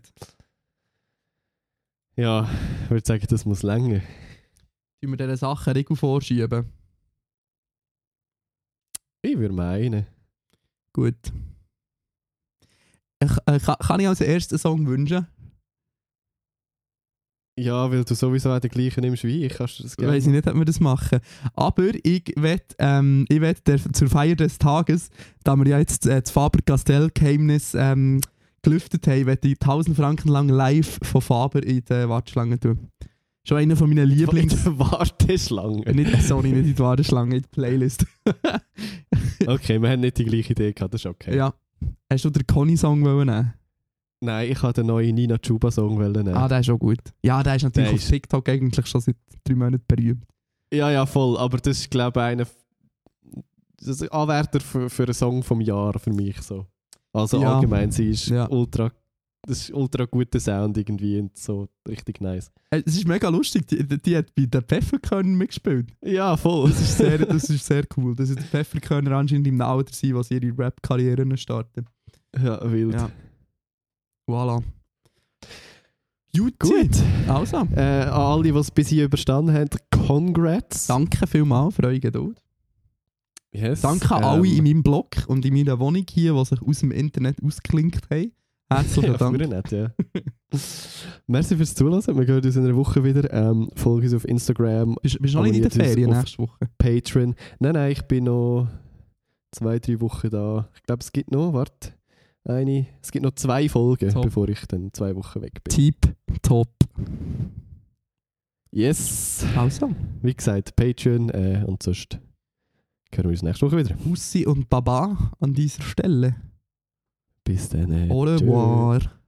ja ich würde sagen, das muss länger. Tun wir diese Sachen Regel vorschieben. Ich würde meinen. Gut. Ich, äh, kann, kann ich als ersten Song wünschen? Ja, weil du sowieso auch den gleichen nimmst wie ich, kannst du das Ich gerne. weiß nicht, ob wir das machen. Aber ich werde ähm, ich werd der, zur Feier des Tages, da wir ja jetzt äh, das Faber-Castell-Geheimnis ähm, gelüftet haben, werde ich tausend Franken lang live von Faber in der Warteschlange tun. Schon einer von meinen Lieblings... In der Warteschlange. Äh, nicht, sorry, nicht in die Warteschlange, in die Playlist. Okay, wir haben nicht die gleiche Idee gehabt, das ist okay. Ja. Hast du den Conny-Song nehmen? Nein, ich wollte den neuen Nina Chuba-Song nehmen. Ah, der ist auch gut. Ja, der ist natürlich Der auf ist- TikTok eigentlich schon seit drei Monaten berühmt. Ja, ja, voll. Aber das ist, glaube ich, einer... Das ist ein Anwärter für, für einen Song vom Jahr für mich. So. Also Ja. allgemein, sie ist Ja. ultra... Das ist ultra guter Sound irgendwie und so richtig nice. Äh, Es ist mega lustig, die, die, die hat bei den Pfefferkörnern mitgespielt. Ja, voll. Das ist sehr, das ist sehr cool. Das ist die Pfefferkörner anscheinend im Alter sind, was ihre Rap-Karrieren starten. Ja, wild. Ja. Voilà. Gut. Gut. Also, Äh, an alle, die es bis hier überstanden haben, congrats. danke vielmals für eure Geduld. Yes. Danke an ähm, alle in meinem Blog und in meiner Wohnung hier, die sich aus dem Internet ausgeklinkt haben. Herzlichen Ja, Dank. voll nett, ja. Merci fürs Zuhören. Wir hören uns in einer Woche wieder. Ähm, folge uns auf Instagram, Bist, bist du noch nicht in der Abonniert uns Ferien auf- nächste Woche? Patreon. Nein, nein, ich bin noch zwei, drei Wochen da. Ich glaube, es gibt noch, warte, Eine, es gibt noch zwei Folgen, Top. bevor ich dann zwei Wochen weg bin. Tip, top. Yes! Also, Wie gesagt, Patreon äh, und sonst hören wir uns nächste Woche wieder. Bussi und Baba an dieser Stelle. Bis dann. Äh, Au tschö. revoir.